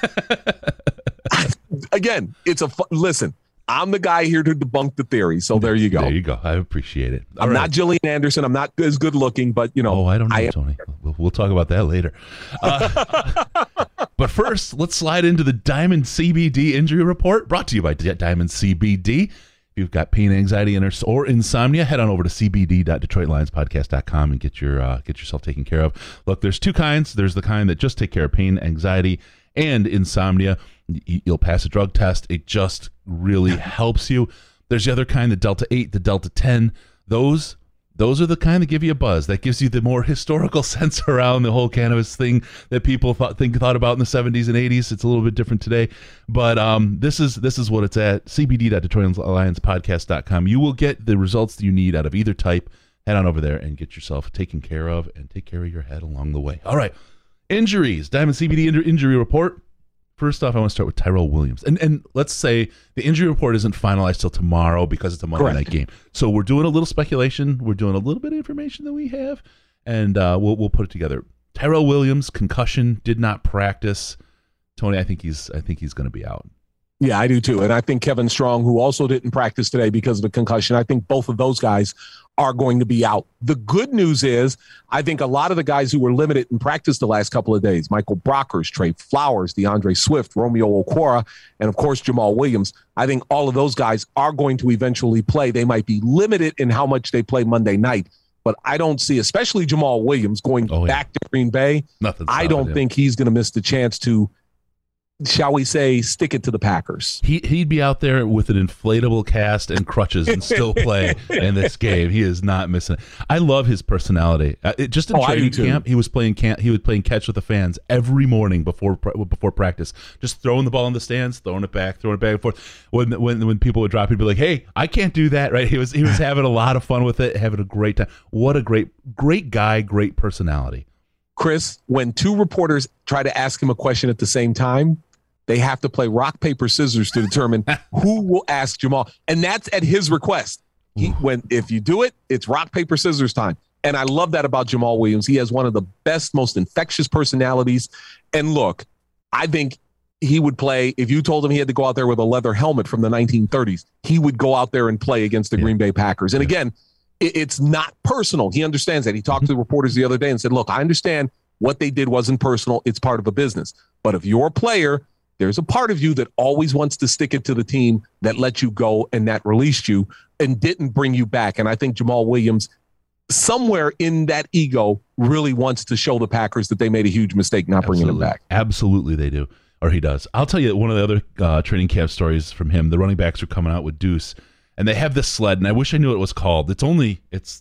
Again, listen. I'm the guy here to debunk the theory. So there you go. There you go. I appreciate it. I'm not Gillian Anderson. I'm not as good looking, but I don't know, Tony. We'll talk about that later. But first, let's slide into the Diamond CBD injury report brought to you by Diamond CBD. If you've got pain, anxiety, or insomnia, head on over to cbd.detroitlionspodcast.com and get yourself taken care of. Look, there's 2 kinds. There's the kind that just take care of pain, anxiety, and insomnia. You'll pass a drug test. It just really helps you. There's the other kind, the Delta 8, the Delta 10. Those are the kind that give you a buzz. That gives you the more historical sense around the whole cannabis thing that people thought about in the 70s and 80s. It's a little bit different today. But this is what it's at. cbd.detroitlionspodcast.com. You will get the results that you need out of either type. Head on over there and get yourself taken care of and take care of your head along the way. All right. Injuries. Diamond CBD injury report. First off, I want to start with Tyrell Williams. And let's say the injury report isn't finalized till tomorrow because it's a Monday night game. So we're doing a little speculation. We're doing a little bit of information that we have, and we'll put it together. Tyrell Williams, concussion, did not practice. Tony, I think he's going to be out. Yeah, I do too. And I think Kevin Strong, who also didn't practice today because of a concussion, I think both of those guys are going to be out. The good news is I think a lot of the guys who were limited in practice the last couple of days, Michael Brockers, Trey Flowers, DeAndre Swift, Romeo Okwara, and of course, Jamal Williams, I think all of those guys are going to eventually play. They might be limited in how much they play Monday night, but I don't see, especially Jamal Williams going back to Green Bay. I don't think he's going to miss the chance to, shall we say, stick it to the Packers. He'd be out there with an inflatable cast and crutches and still play in this game. He is not missing it. I love his personality. Just in training camp, he was playing catch with the fans every morning before practice, just throwing the ball in the stands, throwing it back and forth. When people would drop, he'd be like, "Hey, I can't do that." Right? He was having a lot of fun with it, having a great time. What a great guy, great personality. Chris, when two reporters try to ask him a question at the same time, they have to play rock, paper, scissors to determine who will ask Jamal. And that's at his request. If you do it, it's rock, paper, scissors time. And I love that about Jamal Williams. He has one of the best, most infectious personalities. And look, I think he would play, if you told him he had to go out there with a leather helmet from the 1930s, he would go out there and play against the Green Bay Packers. And again, it's not personal. He understands that. He talked to the reporters the other day and said, look, I understand what they did wasn't personal. It's part of a business. But if you're a player, there's a part of you that always wants to stick it to the team that let you go and that released you and didn't bring you back. And I think Jamal Williams, somewhere in that ego, really wants to show the Packers that they made a huge mistake not bringing him back. Absolutely they do, or he does. I'll tell you one of the other training camp stories from him. The running backs are coming out with Deuce, and they have this sled, and I wish I knew what it was called. It's only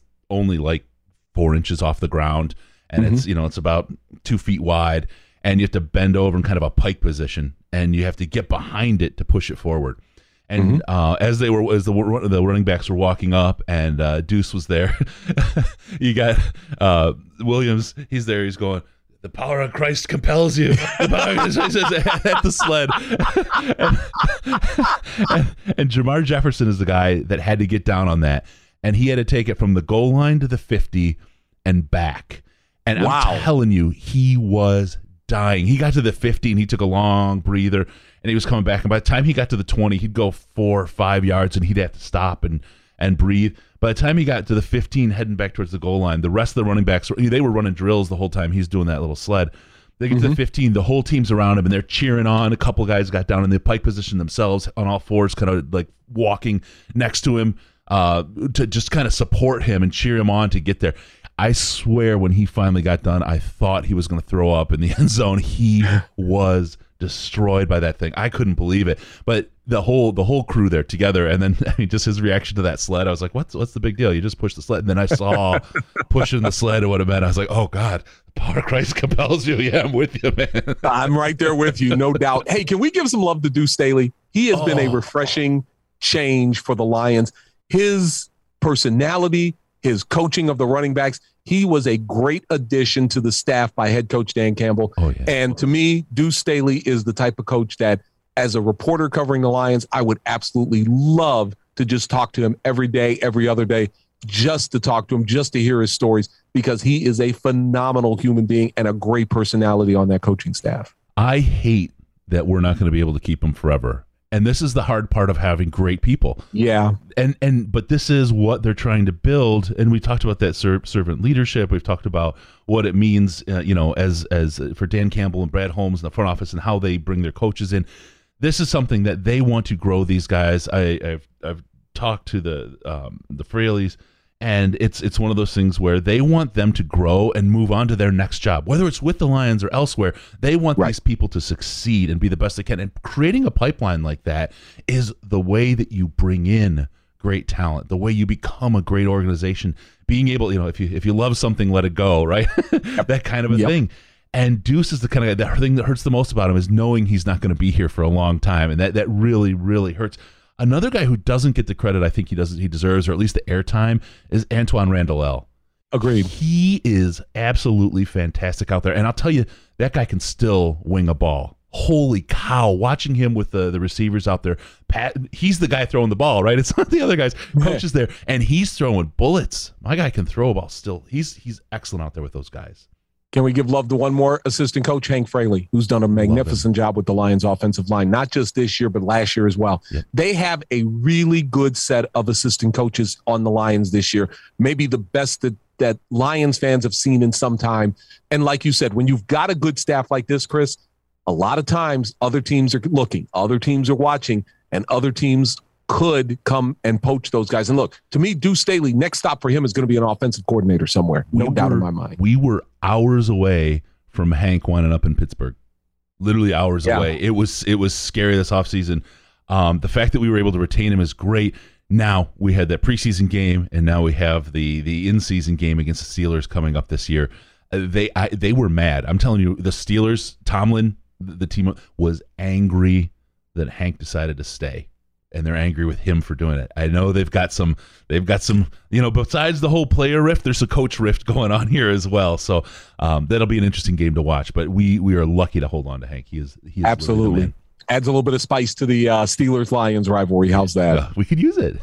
like 4 inches off the ground, and it's about 2 feet wide, and you have to bend over in kind of a pike position, and you have to get behind it to push it forward. And as the running backs were walking up, and Deuce was there, you got Williams. He's there. He's going, "The power of Christ compels you." The power at the sled. and Jamar Jefferson is the guy that had to get down on that, and he had to take it from the goal line to the 50 and back. And I'm telling you, he was dying. He got to the 50 and he took a long breather, and he was coming back. And by the time he got to the 20, he'd go 4 or 5 yards, and he'd have to stop and breathe. By the time he got to the 15, heading back towards the goal line, the rest of the running backs, they were running drills the whole time he's doing that little sled. They get to the 15, the whole team's around him, and they're cheering on. A couple guys got down in the pike position themselves on all fours, kind of like walking next to him to just kind of support him and cheer him on to get there. I swear when he finally got done, I thought he was going to throw up in the end zone. He was destroyed by that thing. I couldn't believe it. But the whole crew there together, and then just his reaction to that sled, I was like, what's the big deal? You just pushed the sled. And then I saw pushing the sled and what it meant. I was like, oh God, the power of Christ compels you. Yeah, I'm with you, man. I'm right there with you, no doubt. Hey, can we give some love to Deuce Staley? He has been a refreshing change for the Lions. His personality, his coaching of the running backs, he was a great addition to the staff by head coach Dan Campbell. Oh, yeah. And to me, Deuce Staley is the type of coach that, as a reporter covering the Lions, I would absolutely love to just talk to him every day, every other day, just to talk to him, just to hear his stories, because he is a phenomenal human being and a great personality on that coaching staff. I hate that we're not going to be able to keep him forever. And this is the hard part of having great people. Yeah. But this is what they're trying to build. And we talked about that servant leadership. We've talked about what it means, as for Dan Campbell and Brad Holmes in the front office and how they bring their coaches in. This is something that they want to grow these guys. I've talked to the Fraleys, and it's one of those things where they want them to grow and move on to their next job, whether it's with the Lions or elsewhere. They want these people to succeed and be the best they can. And creating a pipeline like that is the way that you bring in great talent, the way you become a great organization. Being able, if you love something, let it go, right? That kind of a thing. And Deuce is the kind of guy, the thing that hurts the most about him is knowing he's not going to be here for a long time, and that really, really hurts. Another guy who doesn't get the credit I think he deserves, or at least the airtime, is Antoine Randall. Agreed. He is absolutely fantastic out there. And I'll tell you, that guy can still wing a ball. Holy cow, watching him with the receivers out there, he's the guy throwing the ball, right? It's not the other guys. Coach is there, and he's throwing bullets. My guy can throw a ball still. He's excellent out there with those guys. Can we give love to one more assistant coach, Hank Fraley, who's done a magnificent job with the Lions offensive line, not just this year, but last year as well. Yep. They have a really good set of assistant coaches on the Lions this year, maybe the best that Lions fans have seen in some time. And like you said, when you've got a good staff like this, Chris, a lot of times other teams are looking, other teams are watching, and other teams could come and poach those guys. And look, to me, Deuce Staley, next stop for him is going to be an offensive coordinator somewhere. No doubt in my mind. We were hours away from Hank winding up in Pittsburgh. Literally hours away. It was scary this offseason. The fact that we were able to retain him is great. Now we had that preseason game, and now we have the in-season game against the Steelers coming up this year. They were mad. I'm telling you, the Steelers, Tomlin, the team was angry that Hank decided to stay. And they're angry with him for doing it. I know they've got some, besides the whole player rift, there's a coach rift going on here as well. So that'll be an interesting game to watch. But we are lucky to hold on to Hank. He is absolutely really adds a little bit of spice to the Steelers-Lions rivalry. How's that? We could use it.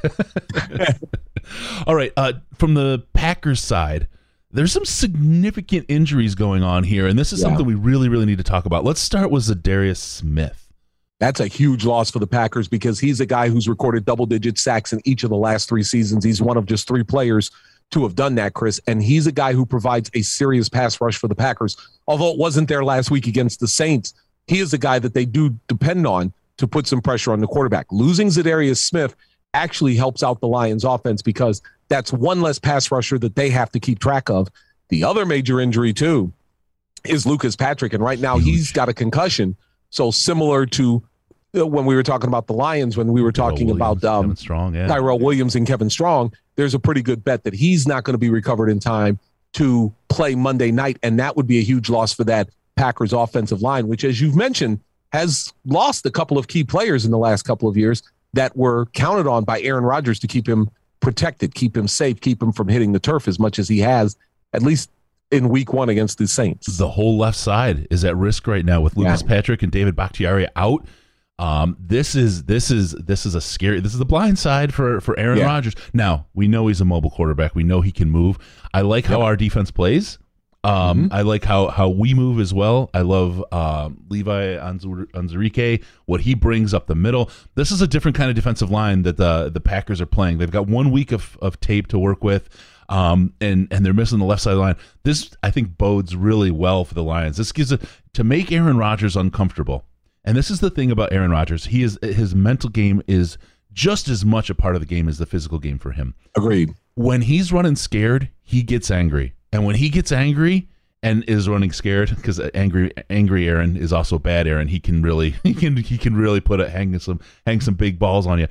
All right. From the Packers side, there's some significant injuries going on here, and this is something we really, really need to talk about. Let's start with Zadarius Smith. That's a huge loss for the Packers because he's a guy who's recorded double-digit sacks in each of the last 3 seasons. He's one of just 3 players to have done that, Chris, and he's a guy who provides a serious pass rush for the Packers. Although it wasn't there last week against the Saints, he is a guy that they do depend on to put some pressure on the quarterback. Losing Zadarius Smith actually helps out the Lions offense because that's one less pass rusher that they have to keep track of. The other major injury, too, is Lucas Patrick, and right now he's got a concussion. So similar to when we were talking about the Lions, when we were talking about Tyrell Williams and Kevin Strong, there's a pretty good bet that he's not going to be recovered in time to play Monday night, and that would be a huge loss for that Packers offensive line, which, as you've mentioned, has lost a couple of key players in the last couple of years that were counted on by Aaron Rodgers to keep him protected, keep him safe, keep him from hitting the turf as much as he has, at least in week 1 against the Saints. The whole left side is at risk right now with Lucas Patrick and David Bakhtiari out. This is a scary. This is the blind side for Aaron Rodgers. Now we know he's a mobile quarterback. We know he can move. I like how our defense plays. I like how we move as well. I love Levi Onwuzurike, what he brings up the middle. This is a different kind of defensive line that the Packers are playing. They've got 1 week of tape to work with. And they're missing the left side of the line. This, I think, bodes really well for the Lions. This gives to make Aaron Rodgers uncomfortable. And this is the thing about Aaron Rodgers. His mental game is just as much a part of the game as the physical game for him. Agreed. When he's running scared, he gets angry. And when he gets angry and is running scared, because angry Aaron is also bad Aaron, he can really put hang some big balls on you.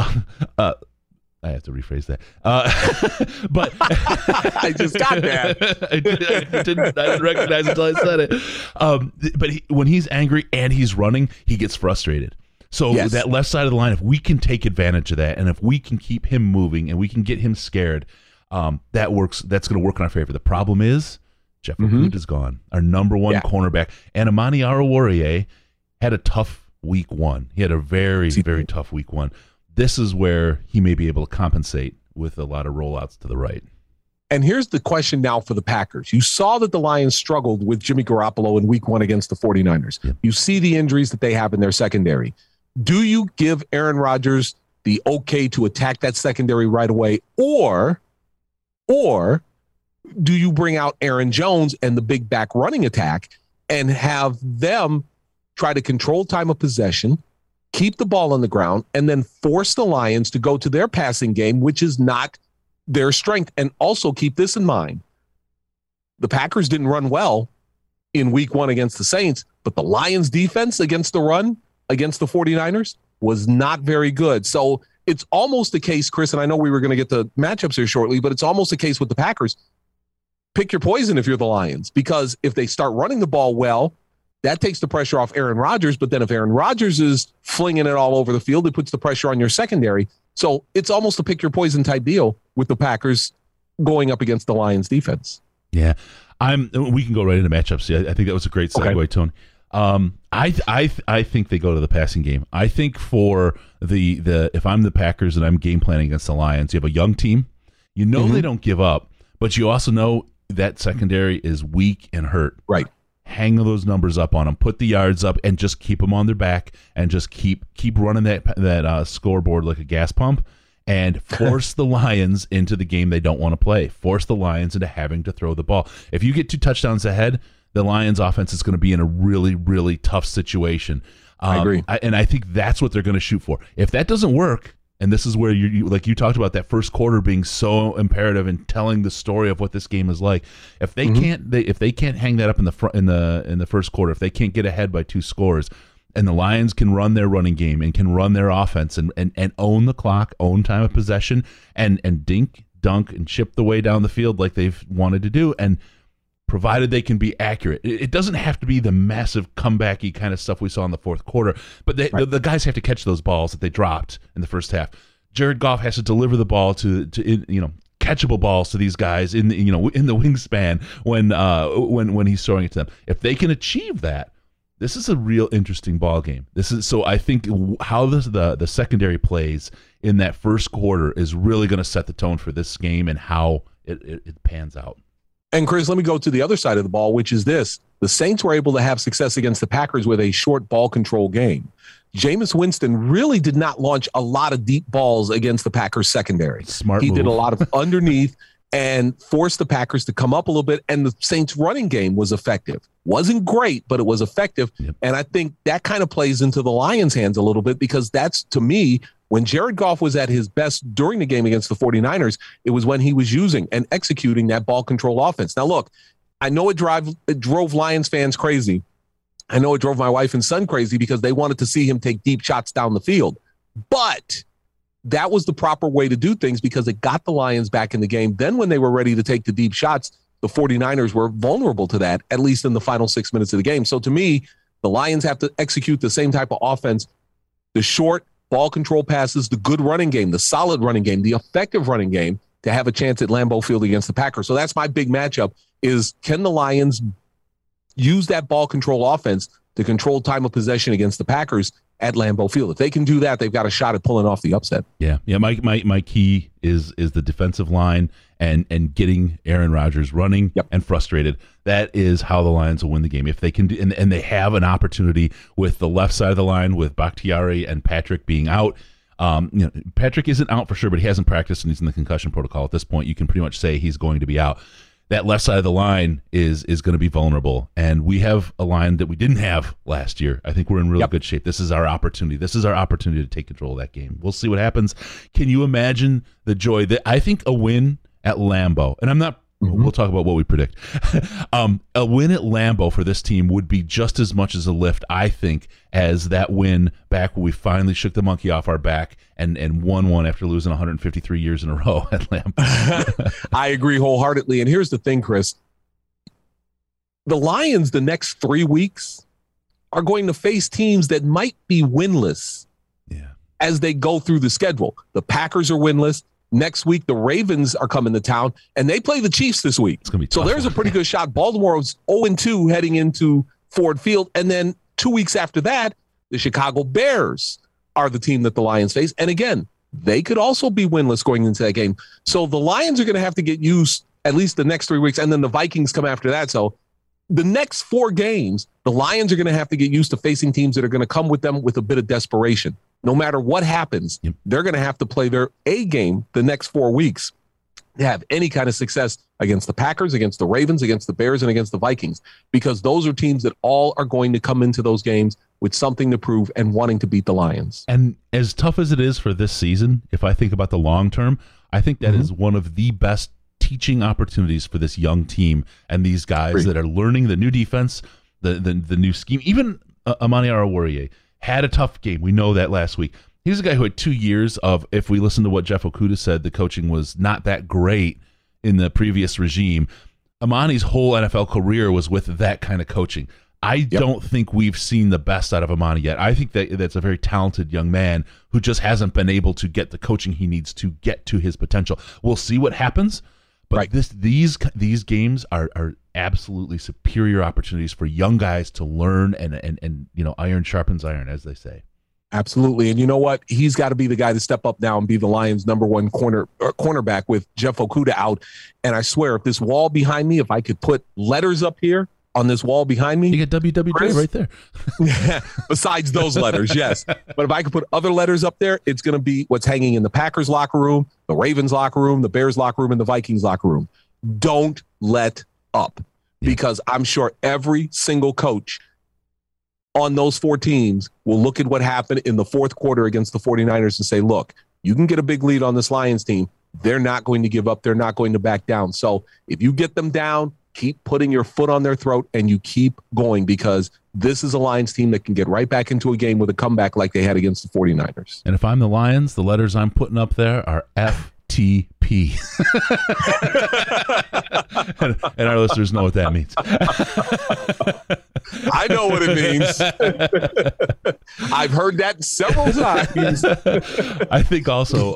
I have to rephrase that. But I just got that. I didn't recognize it until I said it. But when he's angry and he's running, he gets frustrated. So that left side of the line, if we can take advantage of that, and if we can keep him moving and we can get him scared, that works. That's going to work in our favor. The problem is Jeff Okudah is gone, our number 1 cornerback, and Amani Oruwariye had a tough week 1. He had a very, very tough week 1. This is where he may be able to compensate with a lot of rollouts to the right. And here's the question now for the Packers. You saw that the Lions struggled with Jimmy Garoppolo in week 1 against the 49ers. Yep. You see the injuries that they have in their secondary. Do you give Aaron Rodgers the okay to attack that secondary right away? Or do you bring out Aaron Jones and the big back running attack and have them try to control time of possession, keep the ball on the ground, and then force the Lions to go to their passing game, which is not their strength? And also keep this in mind. The Packers didn't run well in week 1 against the Saints, but the Lions defense against the run against the 49ers was not very good. So it's almost a case, Chris, and I know we were going to get the matchups here shortly, but it's almost a case with the Packers. Pick your poison if you're the Lions, because if they start running the ball well, that takes the pressure off Aaron Rodgers. But then if Aaron Rodgers is flinging it all over the field, it puts the pressure on your secondary. So it's almost a pick your poison type deal with the Packers going up against the Lions defense. Yeah, we can go right into matchups. Yeah, I think that was a great segue, okay. Tony. I think they go to the passing game. I think for the if I'm the Packers and I'm game planning against the Lions, you have a young team. You know they don't give up, but you also know that secondary is weak and hurt. Right. Hang those numbers up on them, put the yards up, and just keep them on their back, and just keep running that scoreboard like a gas pump, and force the Lions into the game they don't want to play. Force the Lions into having to throw the ball. If you get 2 touchdowns ahead, the Lions offense is going to be in a really, really tough situation. I agree. And I think that's what they're going to shoot for. If that doesn't work, and this is where you like you talked about that first quarter being so imperative in telling the story of what this game is like. If they can't hang that up in the front in the first quarter, if they can't get ahead by 2 scores, and the Lions can run their running game and can run their offense and own the clock, own time of possession, and dink, dunk, and chip the way down the field like they've wanted to do, and provided they can be accurate. It doesn't have to be the massive comebacky kind of stuff we saw in the fourth quarter, but the guys have to catch those balls that they dropped in the first half. Jared Goff has to deliver the ball to catchable balls to these guys in the wingspan when he's throwing it to them. If they can achieve that, this is a real interesting ball game. So I think how the secondary plays in that first quarter is really going to set the tone for this game and how it pans out. And Chris, let me go to the other side of the ball, which is this. The Saints were able to have success against the Packers with a short ball control game. Jameis Winston really did not launch a lot of deep balls against the Packers secondary. Smart He move. did a lot of underneath and forced the Packers to come up a little bit, and the Saints running game was effective. Wasn't great, but it was effective. Yep. And I think that kind of plays into the Lions' hands a little bit, because that's, to me, when Jared Goff was at his best during the game against the 49ers, it was when he was using and executing that ball control offense. Now, look, I know it drove Lions fans crazy. I know it drove my wife and son crazy because they wanted to see him take deep shots down the field. But that was the proper way to do things because it got the Lions back in the game. Then when they were ready to take the deep shots, the 49ers were vulnerable to that, at least in the final 6 minutes of the game. So to me, the Lions have to execute the same type of offense, the short ball control passes, the good running game, the solid running game, the effective running game to have a chance at Lambeau Field against the Packers. So that's my big matchup is, can the Lions use that ball control offense to control time of possession against the Packers at Lambeau Field? If they can do that, they've got a shot at pulling off the upset. Yeah. My key is the defensive line and getting Aaron Rodgers running and frustrated. That is how the Lions will win the game. If they can do, and they have an opportunity with the left side of the line with Bakhtiari and Patrick being out. Patrick isn't out for sure, but he hasn't practiced and he's in the concussion protocol at this point. You can pretty much say he's going to be out. That left side of the line is going to be vulnerable, and we have a line that we didn't have last year. I think we're in really good shape. This is our opportunity. This is our opportunity to take control of that game. We'll see what happens. Can you imagine the joy that I think a win at Lambeau, and I'm not, we'll talk about what we predict. A win at Lambeau for this team would be just as much as a lift, I think, as that win back when we finally shook the monkey off our back and won one after losing 153 years in a row at Lambeau. I agree wholeheartedly. And here's the thing, Chris. The Lions, the next 3 weeks, are going to face teams that might be winless as they go through the schedule. The Packers are winless. Next week, the Ravens are coming to town, and they play the Chiefs this week. It's gonna be so tough. There's a pretty good shot. Baltimore was 0-2 heading into Ford Field, and then 2 weeks after that, the Chicago Bears are the team that the Lions face. And again, they could also be winless going into that game. So the Lions are going to have to get used at least the next 3 weeks, and then the Vikings come after that. So the next 4 games, the Lions are going to have to get used to facing teams that are going to come with them with a bit of desperation. No matter what happens, they're going to have to play their A game the next 4 weeks to have any kind of success against the Packers, against the Ravens, against the Bears, and against the Vikings, because those are teams that all are going to come into those games with something to prove and wanting to beat the Lions. And as tough as it is for this season, if I think about the long term, I think that is one of the best teaching opportunities for this young team and these guys that are learning the new defense, the new scheme. Even Amani Oruwariye had a tough game. We know that last week. He's a guy who had 2 years of, if we listen to what Jeff Okudah said, the coaching was not that great in the previous regime. Amani's whole NFL career was with that kind of coaching. I don't think we've seen the best out of Amani yet. I think that's a very talented young man who just hasn't been able to get the coaching he needs to get to his potential. We'll see what happens, but these games are absolutely superior opportunities for young guys to learn and iron sharpens iron, as they say. Absolutely. And you know what? He's got to be the guy to step up now and be the Lions' number one cornerback with Jeff Okudah out. And I swear, if this wall behind me, if I could put letters up here on this wall behind me. You get WWJ right there. Besides those letters, yes. But if I could put other letters up there, it's going to be what's hanging in the Packers locker room, the Ravens locker room, the Bears locker room, and the Vikings locker room. Don't let up. Because I'm sure every single coach on those 4 teams will look at what happened in the fourth quarter against the 49ers and say, look, you can get a big lead on this Lions team. They're not going to give up. They're not going to back down. So if you get them down, keep putting your foot on their throat and you keep going, because this is a Lions team that can get right back into a game with a comeback like they had against the 49ers. And if I'm the Lions, the letters I'm putting up there are FTP. and our listeners know what that means. I know what it means. I've heard that several times. I think also,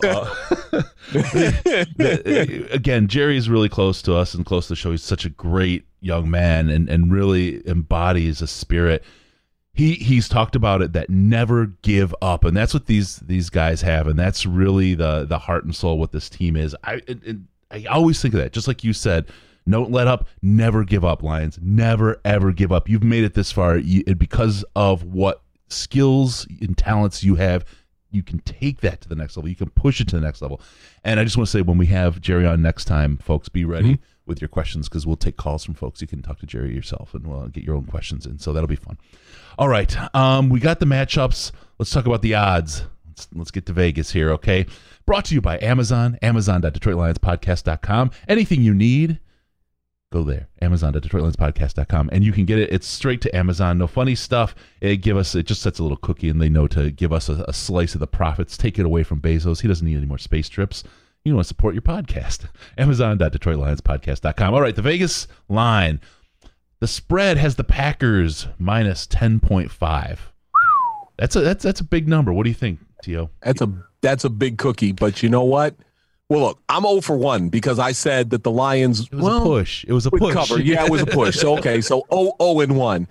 again, Jerry is really close to us and close to the show. He's such a great young man and really embodies a spirit. He's talked about it, that never give up, and that's what these guys have, and that's really the heart and soul what this team is. I always think of that, just like you said. Don't let up, never give up, Lions. Never, ever give up. You've made it this far because of what skills and talents you have. You can take that to the next level. You can push it to the next level. And I just want to say, when we have Jerry on next time, folks, be ready with your questions, because we'll take calls from folks. You can talk to Jerry yourself and we'll get your own questions in. So that'll be fun. All right. We got the matchups. Let's talk about the odds. Let's get to Vegas here, okay? Brought to you by Amazon, amazon.detroitlionspodcast.com. Anything you need, go there, amazon.detroitlionspodcast.com, and you can get it. It's straight to Amazon. No funny stuff. It just sets a little cookie, and they know to give us a slice of the profits. Take it away from Bezos. He doesn't need any more space trips. You want to support your podcast. Amazon.detroitlionspodcast.com. All right, the Vegas line. The spread has the Packers minus 10.5. That's a big number. What do you think, T.O.? That's a big cookie, but you know what? Well, look, I'm 0 for 1 because I said that the Lions. It was a push. It was a push. Cover. Yeah, it was a push. So, okay, so 0-1.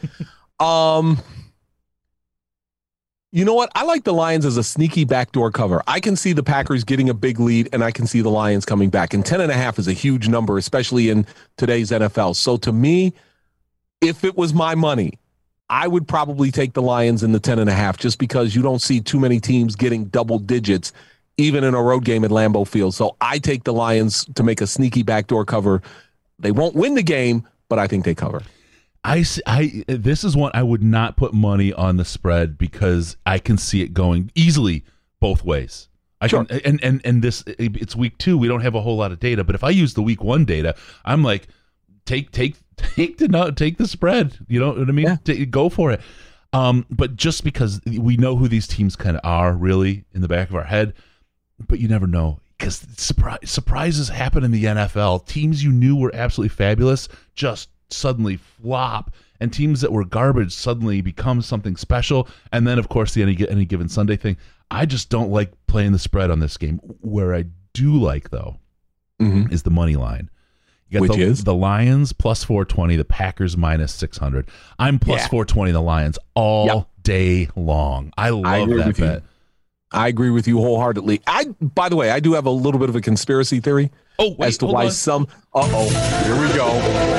You know what? I like the Lions as a sneaky backdoor cover. I can see the Packers getting a big lead, and I can see the Lions coming back. And 10.5 is a huge number, especially in today's NFL. So, to me, if it was my money, I would probably take the Lions in the 10.5, just because you don't see too many teams getting double digits, even in a road game at Lambeau Field. So I take the Lions to make a sneaky backdoor cover. They won't win the game, but I think they cover. This is one I would not put money on the spread, because I can see it going easily both ways. Sure. And this, it's week 2. We don't have a whole lot of data, but if I use the week 1 data, I'm like, take the spread. You know what I mean? Yeah. Go for it. But just because we know who these teams kind of are really in the back of our head, but you never know, because surprises happen in the NFL. Teams you knew were absolutely fabulous just suddenly flop, and teams that were garbage suddenly become something special. And then, of course, the any given Sunday thing. I just don't like playing the spread on this game. Where I do like, though, is the money line. You got the Lions plus 420, the Packers minus 600. I'm plus 420 the Lions all day long. I love that bet. I agree with you wholeheartedly. By the way, I do have a little bit of a conspiracy theory as to why some. Here we go.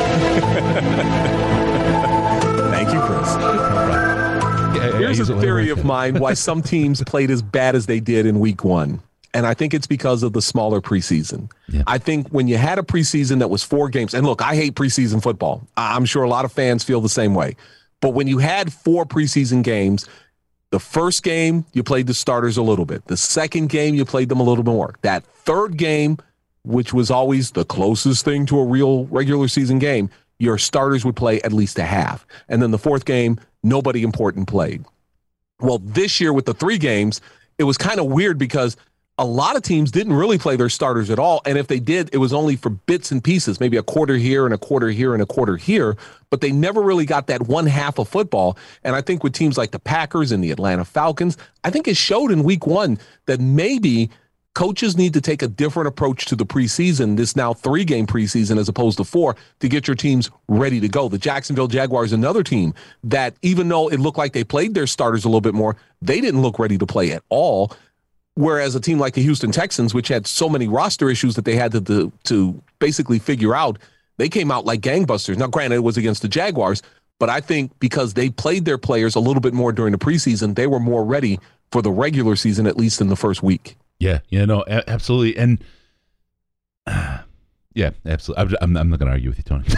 Thank you, Chris. Here's a theory of mine why some teams played as bad as they did in week 1. And I think it's because of the smaller preseason. Yeah. I think when you had a preseason that was 4 games, and look, I hate preseason football. I'm sure a lot of fans feel the same way. But when you had 4 preseason games, the first game, you played the starters a little bit. The second game, you played them a little bit more. That third game, which was always the closest thing to a real regular season game, your starters would play at least a half. And then the fourth game, nobody important played. Well, this year with the 3 games, it was kind of weird because a lot of teams didn't really play their starters at all. And if they did, it was only for bits and pieces, maybe a quarter here and a quarter here and a quarter here. But they never really got that one half of football. And I think with teams like the Packers and the Atlanta Falcons, I think it showed in week 1 that maybe coaches need to take a different approach to the preseason, this now 3-game preseason as opposed to 4, to get your teams ready to go. The Jacksonville Jaguars, another team that even though it looked like they played their starters a little bit more, they didn't look ready to play at all. Whereas a team like the Houston Texans, which had so many roster issues that they had to basically figure out, they came out like gangbusters. Now, granted, it was against the Jaguars, but I think because they played their players a little bit more during the preseason, they were more ready for the regular season, at least in the first week. Yeah, no, absolutely. And yeah, absolutely. I'm not going to argue with you, Tony.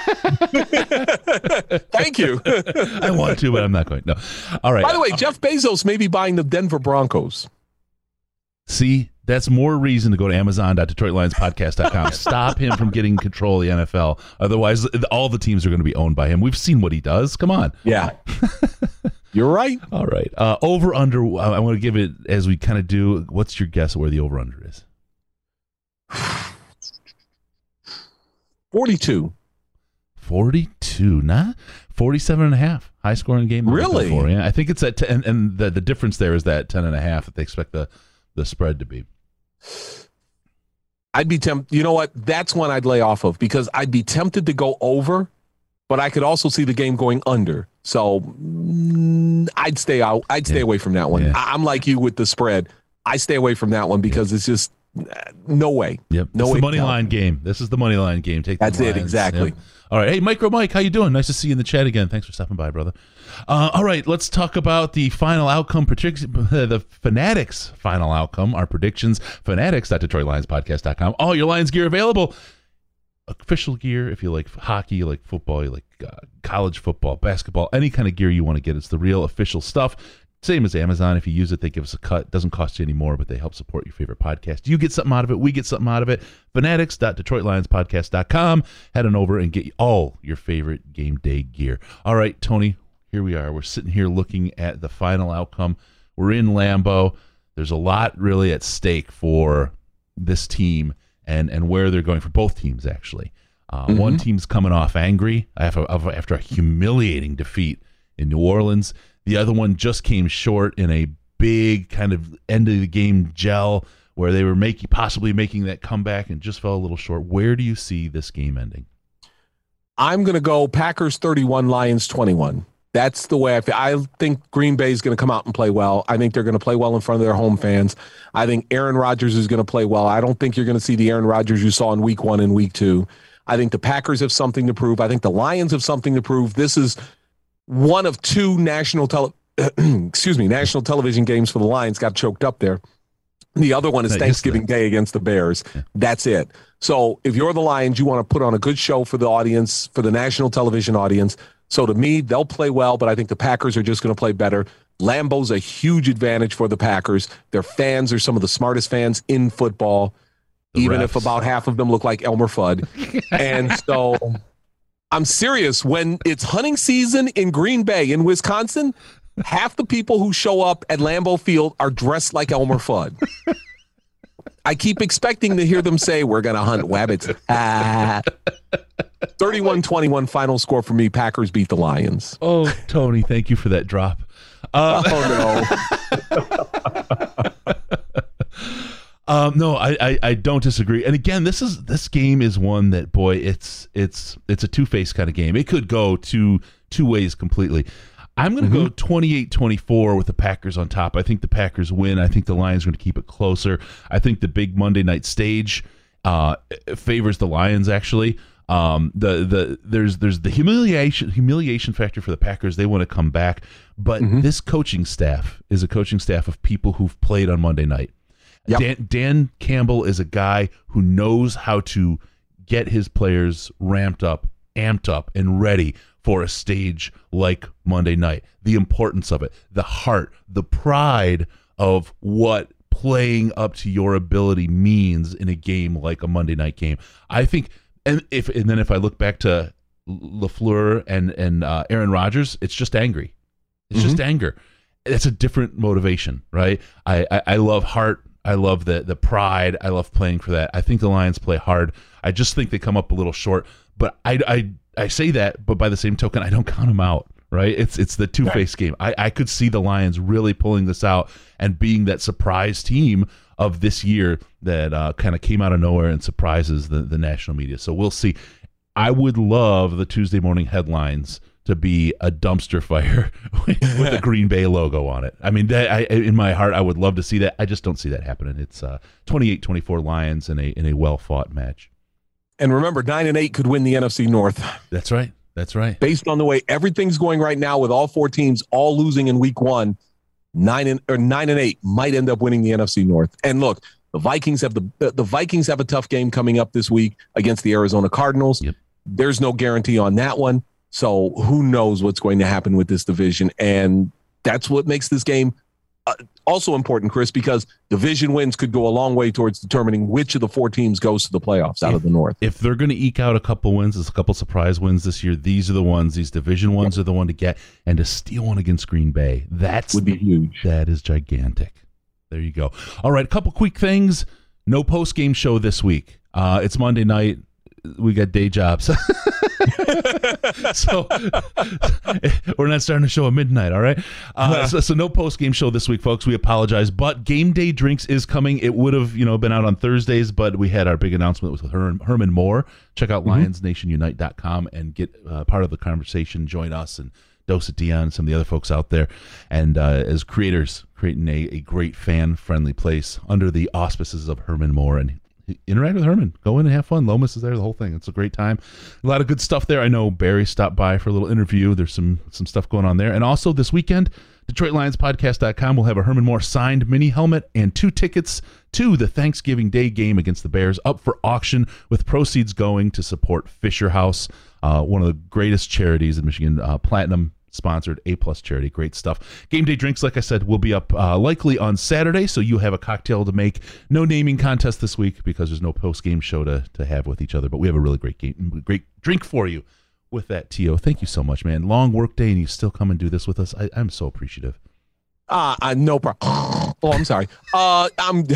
Thank you. I want to, but I'm not going. No. All right. By the way, Jeff Bezos may be buying the Denver Broncos. See, that's more reason to go to Amazon.DetroitLionsPodcast.com. Stop him from getting control of the NFL. Otherwise, all the teams are going to be owned by him. We've seen what he does. Come on. Yeah. You're right. All right. Over, under, I want to give it, as we kind of do, what's your guess of where the over, under is? 42. 42, not 47.5. High scoring game. Really? Yeah, I think it's at 10, and the difference there is that 10.5 that they expect the spread to be. I'd be tempted. You know what? That's one I'd lay off of because I'd be tempted to go over, but I could also see the game going under. So I'd stay out. I'd stay away from that one. Yeah. I'm like you with the spread. I stay away from that one because it's just no way. Yep. No it's way. The money line game. This is the money line game. That's it. Exactly. Yep. All right. Hey, Micro Mike, how you doing? Nice to see you in the chat again. Thanks for stopping by, brother. All right. Let's talk about the final outcome. The Fanatics final outcome. Our predictions. Fanatics.DetroitLionsPodcast.com. All your Lions gear available. Official gear, if you like hockey, you like football, you like college football, basketball, any kind of gear you want to get. It's the real official stuff. Same as Amazon. If you use it, they give us a cut. Doesn't cost you any more, but they help support your favorite podcast. You get something out of it. We get something out of it. Fanatics.DetroitLionsPodcast.com. Head on over and get all your favorite game day gear. All right, Tony, here we are. We're sitting here looking at the final outcome. We're in Lambeau. There's a lot really at stake for this team and where they're going for both teams, actually. One team's coming off angry after a humiliating defeat in New Orleans. The other one just came short in a big kind of end-of-the-game gel where they were possibly making that comeback and just fell a little short. Where do you see this game ending? I'm going to go Packers 31, Lions 21. That's the way I feel. I think Green Bay is going to come out and play well. I think they're going to play well in front of their home fans. I think Aaron Rodgers is going to play well. I don't think you're going to see the Aaron Rodgers you saw in week 1 and week 2. I think the Packers have something to prove. I think the Lions have something to prove. This is one of 2 national television games for the Lions. Got choked up there. The other one is Thanksgiving Day against the Bears. Yeah. That's it. So if you're the Lions, you want to put on a good show for the audience, for the national television audience. So to me, they'll play well, but I think the Packers are just going to play better. Lambeau's a huge advantage for the Packers. Their fans are some of the smartest fans in football, even if about half of them look like Elmer Fudd. And so I'm serious. When it's hunting season in Green Bay, in Wisconsin, half the people who show up at Lambeau Field are dressed like Elmer Fudd. I keep expecting to hear them say, "We're going to hunt wabbits." 31-21 final score for me. Packers beat the Lions. Oh, Tony, thank you for that drop. No, I don't disagree. And again, this game is one that, boy, it's a two-faced kind of game. It could go two ways completely. I'm going to go 28-24 with the Packers on top. I think the Packers win. I think the Lions are going to keep it closer. I think the big Monday night stage favors the Lions, actually. There's the humiliation factor for the Packers. They want to come back. But this coaching staff is a coaching staff of people who've played on Monday night. Yep. Dan Campbell is a guy who knows how to get his players ramped up, amped up, and ready for a stage like Monday night. The importance of it, the heart, the pride of what playing up to your ability means in a game like a Monday night game. I think, and then if I look back to LaFleur and Aaron Rodgers, it's just angry. It's just anger. It's a different motivation, right? I love heart. I love the pride. I love playing for that. I think the Lions play hard. I just think they come up a little short. But I say that, but by the same token, I don't count them out, right? It's the two-faced game. I could see the Lions really pulling this out and being that surprise team of this year that kind of came out of nowhere and surprises the national media. So we'll see. I would love the Tuesday morning headlines to be a dumpster fire with a Green Bay logo on it. I mean, in my heart, I would love to see that. I just don't see that happening. It's 28-24 Lions in a well-fought match. And remember, 9-8 could win the NFC North. That's right. That's right. Based on the way everything's going right now, with all four teams all losing in week 1, 9-8 might end up winning the NFC North. And look, the Vikings have the Vikings have a tough game coming up this week against the Arizona Cardinals. Yep. There's no guarantee on that one. So who knows what's going to happen with this division. And that's what makes this game also important, Chris, because division wins could go a long way towards determining which of the four teams goes to the playoffs out of the North. If they're going to eke out a couple wins, a couple surprise wins this year, these are the ones, these division ones are the one to get. And to steal one against Green Bay, would be huge. That is gigantic. There you go. All right, a couple quick things. No post-game show this week. It's Monday night. We got day jobs. So we're not starting the show at midnight, all right? So no post-game show this week, folks. We apologize. But Game Day Drinks is coming. It would have been out on Thursdays, but we had our big announcement with Herman Moore. Check out LionsNationUnite.com and get part of the conversation. Join us and Dose of Dion, some of the other folks out there. And as creators, creating a great fan-friendly place under the auspices of Herman Moore. And interact with Herman. Go in and have fun. Lomas is there, the whole thing. It's a great time. A lot of good stuff there. I know Barry stopped by for a little interview. There's some stuff going on there. And also this weekend, DetroitLionsPodcast.com will have a Herman Moore signed mini helmet and 2 tickets to the Thanksgiving Day game against the Bears up for auction, with proceeds going to support Fisher House, one of the greatest charities in Michigan, Platinum sponsored A+ charity. Great stuff. Game Day Drinks, like I said, will be up likely on Saturday, so you have a cocktail to make. No naming contest this week because there's no post-game show to have with each other, but we have a really great drink for you with that, T.O. Thank you so much, man. Long work day, and you still come and do this with us. I'm so appreciative. No problem. Oh, I'm sorry. I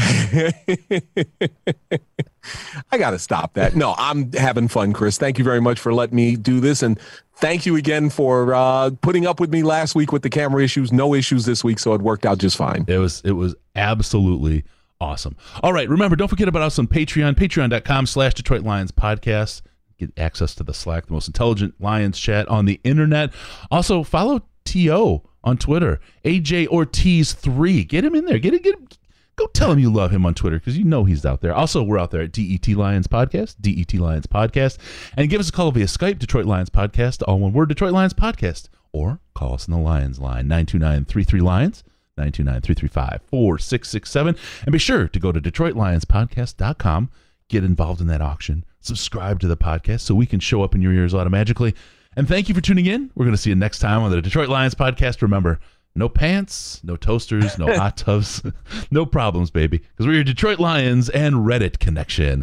got to stop that. No, I'm having fun, Chris. Thank you very much for letting me do this. And thank you again for putting up with me last week with the camera issues. No issues this week, so it worked out just fine. It was absolutely awesome. All right, remember, don't forget about us on Patreon, patreon.com/Detroit Lions Podcast. Get access to the Slack, the most intelligent Lions chat on the internet. Also, follow T.O. on Twitter, AJ Ortiz 3. Get him in there. Go tell him you love him on Twitter, because you know he's out there. Also, we're out there at DET Lions Podcast, DET Lions Podcast. And give us a call via Skype, Detroit Lions Podcast, all one word, Detroit Lions Podcast. Or call us on the Lions line, 929-33-LIONS, 929-335-4667. And be sure to go to DetroitLionsPodcast.com, get involved in that auction, subscribe to the podcast so we can show up in your ears automatically. And thank you for tuning in. We're going to see you next time on the Detroit Lions Podcast. Remember, no pants, no toasters, no hot tubs, no problems, baby, because we're your Detroit Lions and Reddit connection.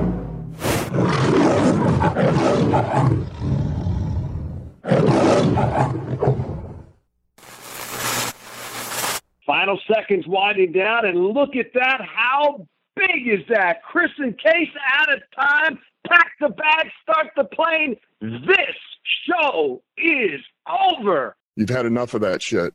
Final seconds winding down, and look at that. How big is that? Chris and Case out of time. Pack the bag, start the plane. This show is over. You've had enough of that shit.